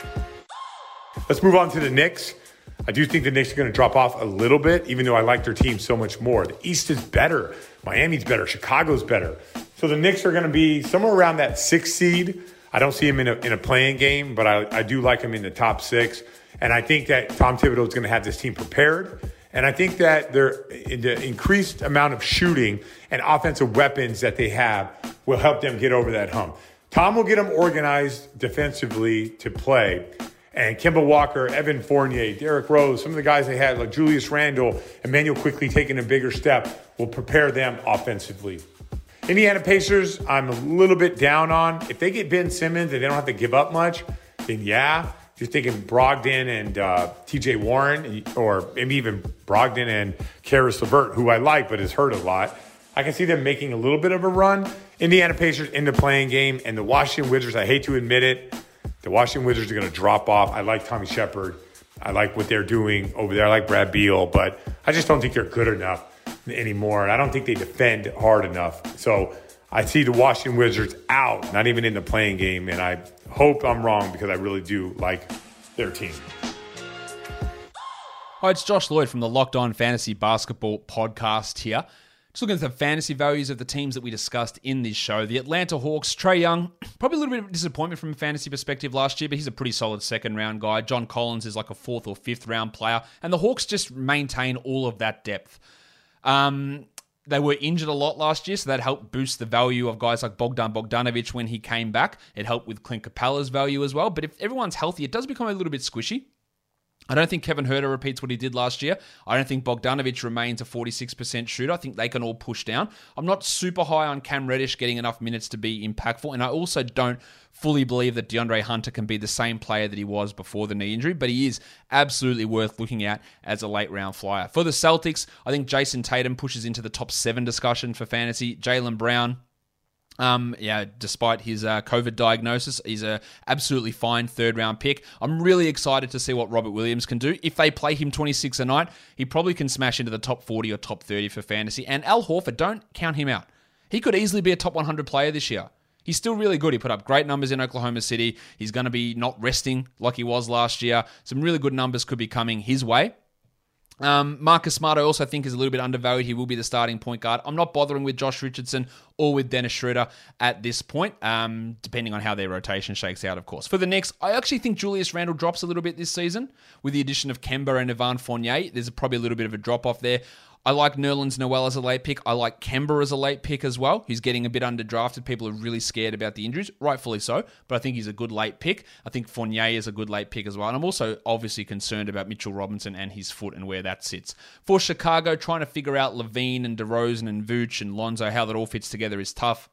Let's move on to the Knicks. I do think the Knicks are going to drop off a little bit, even though I like their team so much more. The East is better. Miami's better. Chicago's better. So the Knicks are going to be somewhere around that sixth seed. I don't see them in a, in a playing game, but I, I do like them in the top six. And I think that Tom Thibodeau is going to have this team prepared. And I think that their the increased amount of shooting and offensive weapons that they have will help them get over that hump. Tom will get them organized defensively to play. And Kemba Walker, Evan Fournier, Derrick Rose, some of the guys they had, like Julius Randle, Emmanuel quickly taking a bigger step, will prepare them offensively. Indiana Pacers, I'm a little bit down on. If they get Ben Simmons and they don't have to give up much, then yeah. you're thinking Brogdon and uh, T J Warren, or maybe even Brogdon and Karis LeVert, who I like but is hurt a lot. I can see them making a little bit of a run. Indiana Pacers in the playing game, and the Washington Wizards, I hate to admit it, the Washington Wizards are going to drop off. I like Tommy Shepard. I like what they're doing over there. I like Brad Beal, but I just don't think they're good enough anymore, and I don't think they defend hard enough. So I see the Washington Wizards out, not even in the playing game, and I hope I'm wrong because I really do like their team. Hi, it's Josh Lloyd from the Locked On Fantasy Basketball podcast here. Just looking at the fantasy values of the teams that we discussed in this show. The Atlanta Hawks, Trae Young, probably a little bit of disappointment from a fantasy perspective last year, but he's a pretty solid second-round guy. John Collins is like a fourth or fifth-round player, and the Hawks just maintain all of that depth. Um, they were injured a lot last year, so that helped boost the value of guys like Bogdan Bogdanovic when he came back. It helped with Clint Capella's value as well, but if everyone's healthy, it does become a little bit squishy. I don't think Kevin Huerter repeats what he did last year. I don't think Bogdanovic remains a forty-six percent shooter. I think they can all push down. I'm not super high on Cam Reddish getting enough minutes to be impactful, and I also don't fully believe that DeAndre Hunter can be the same player that he was before the knee injury, but he is absolutely worth looking at as a late-round flyer. For the Celtics, I think Jason Tatum pushes into the top seven discussion for fantasy. Jaylen Brown, Um, yeah, despite his uh, COVID diagnosis, he's a absolutely fine third-round pick. I'm really excited to see what Robert Williams can do. If they play him twenty-six a night, he probably can smash into the top forty or top thirty for fantasy. And Al Horford, don't count him out. He could easily be a top one hundred player this year. He's still really good. He put up great numbers in Oklahoma City. He's going to be not resting like he was last year. Some really good numbers could be coming his way. Um, Marcus Smart, I also think, is a little bit undervalued. He will be the starting point guard. I'm not bothering with Josh Richardson or with Dennis Schroeder at this point, um, depending on how their rotation shakes out, of course. For the Knicks, I actually think Julius Randle drops a little bit this season with the addition of Kemba and Evan Fournier. There's probably a little bit of a drop-off there. I like Nerlens Noel as a late pick. I like Kemba as a late pick as well. He's getting a bit underdrafted. People are really scared about the injuries, rightfully so, but I think he's a good late pick. I think Fournier is a good late pick as well, and I'm also obviously concerned about Mitchell Robinson and his foot and where that sits. For Chicago, trying to figure out Levine and DeRozan and Vooch and Lonzo, how that all fits together is tough.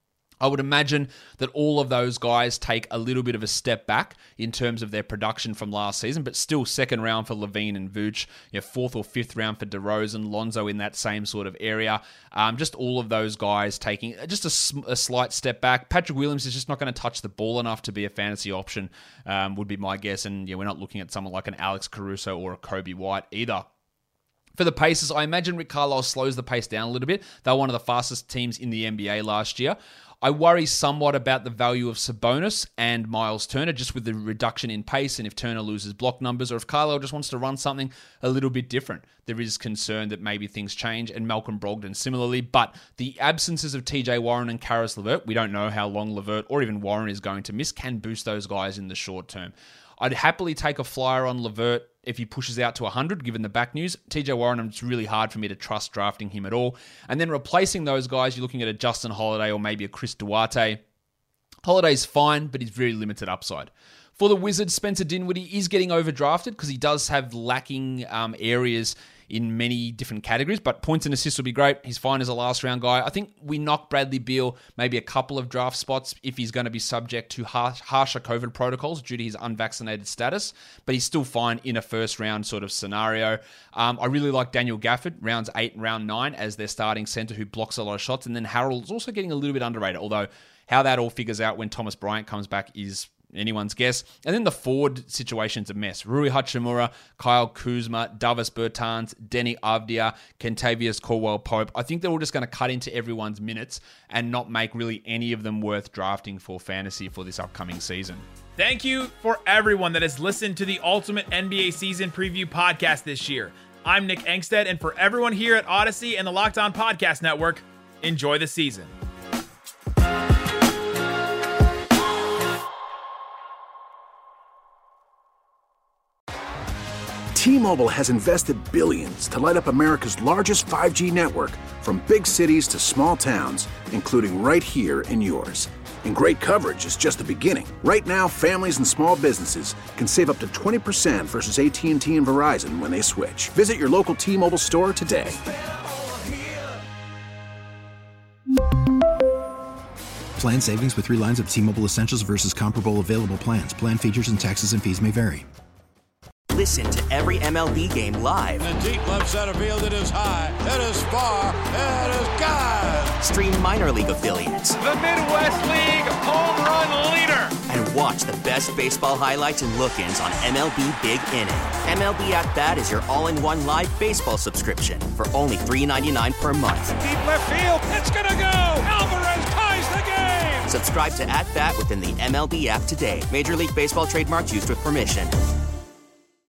I would imagine that all of those guys take a little bit of a step back in terms of their production from last season, but still second round for Levine and Vooch, you know, fourth or fifth round for DeRozan, Lonzo in that same sort of area. Um, just all of those guys taking just a, a slight step back. Patrick Williams is just not going to touch the ball enough to be a fantasy option, um, would be my guess. And yeah, we're not looking at someone like an Alex Caruso or a Kobe White either. For the Pacers, I imagine Rick Carlisle slows the pace down a little bit. They were one of the fastest teams in the N B A last year. I worry somewhat about the value of Sabonis and Miles Turner, just with the reduction in pace, and if Turner loses block numbers, or if Carlisle just wants to run something a little bit different. There is concern that maybe things change, and Malcolm Brogdon similarly, but the absences of T J Warren and Karis LeVert, we don't know how long LeVert or even Warren is going to miss, can boost those guys in the short term. I'd happily take a flyer on LeVert if he pushes out to one hundred, given the back news. T J Warren, it's really hard for me to trust drafting him at all. And then replacing those guys, you're looking at a Justin Holiday or maybe a Chris Duarte. Holiday's fine, but he's very limited upside. For the Wizards, Spencer Dinwiddie is getting overdrafted because he does have lacking um, areas in many different categories, but points and assists will be great. He's fine as a last-round guy. I think we knock Bradley Beal maybe a couple of draft spots if he's going to be subject to harsh, harsher COVID protocols due to his unvaccinated status, but he's still fine in a first-round sort of scenario. Um, I really like Daniel Gafford, rounds eight and round nine, as their starting center who blocks a lot of shots, and then Harrell's also getting a little bit underrated, although how that all figures out when Thomas Bryant comes back is anyone's guess. And then the forward situation's a mess. Rui Hachimura, Kyle Kuzma, Davis Bertans, Denny Avdia, Kentavious Caldwell-Pope. I think they're all just going to cut into everyone's minutes and not make really any of them worth drafting for fantasy for this upcoming season. Thank you for everyone that has listened to the Ultimate N B A Season Preview podcast this year. I'm Nick Engstead, and for everyone here at Odyssey and the Locked On Podcast Network, enjoy the season. T-Mobile has invested billions to light up America's largest five G network, from big cities to small towns, including right here in yours. And great coverage is just the beginning. Right now, families and small businesses can save up to twenty percent versus A T and T and Verizon when they switch. Visit your local T-Mobile store today. Plan savings with three lines of T-Mobile Essentials versus comparable available plans. Plan features and taxes and fees may vary. Listen to every M L B game live. In the deep left center field, it is high, it is far, it is gone. Stream minor league affiliates. The Midwest League home run leader. And watch the best baseball highlights and look-ins on M L B Big Inning. M L B At Bat is your all-in-one live baseball subscription for only three dollars and ninety-nine cents per month. Deep left field, it's gonna go. Alvarez ties the game. Subscribe to At Bat within the M L B app today. Major League Baseball trademarks used with permission.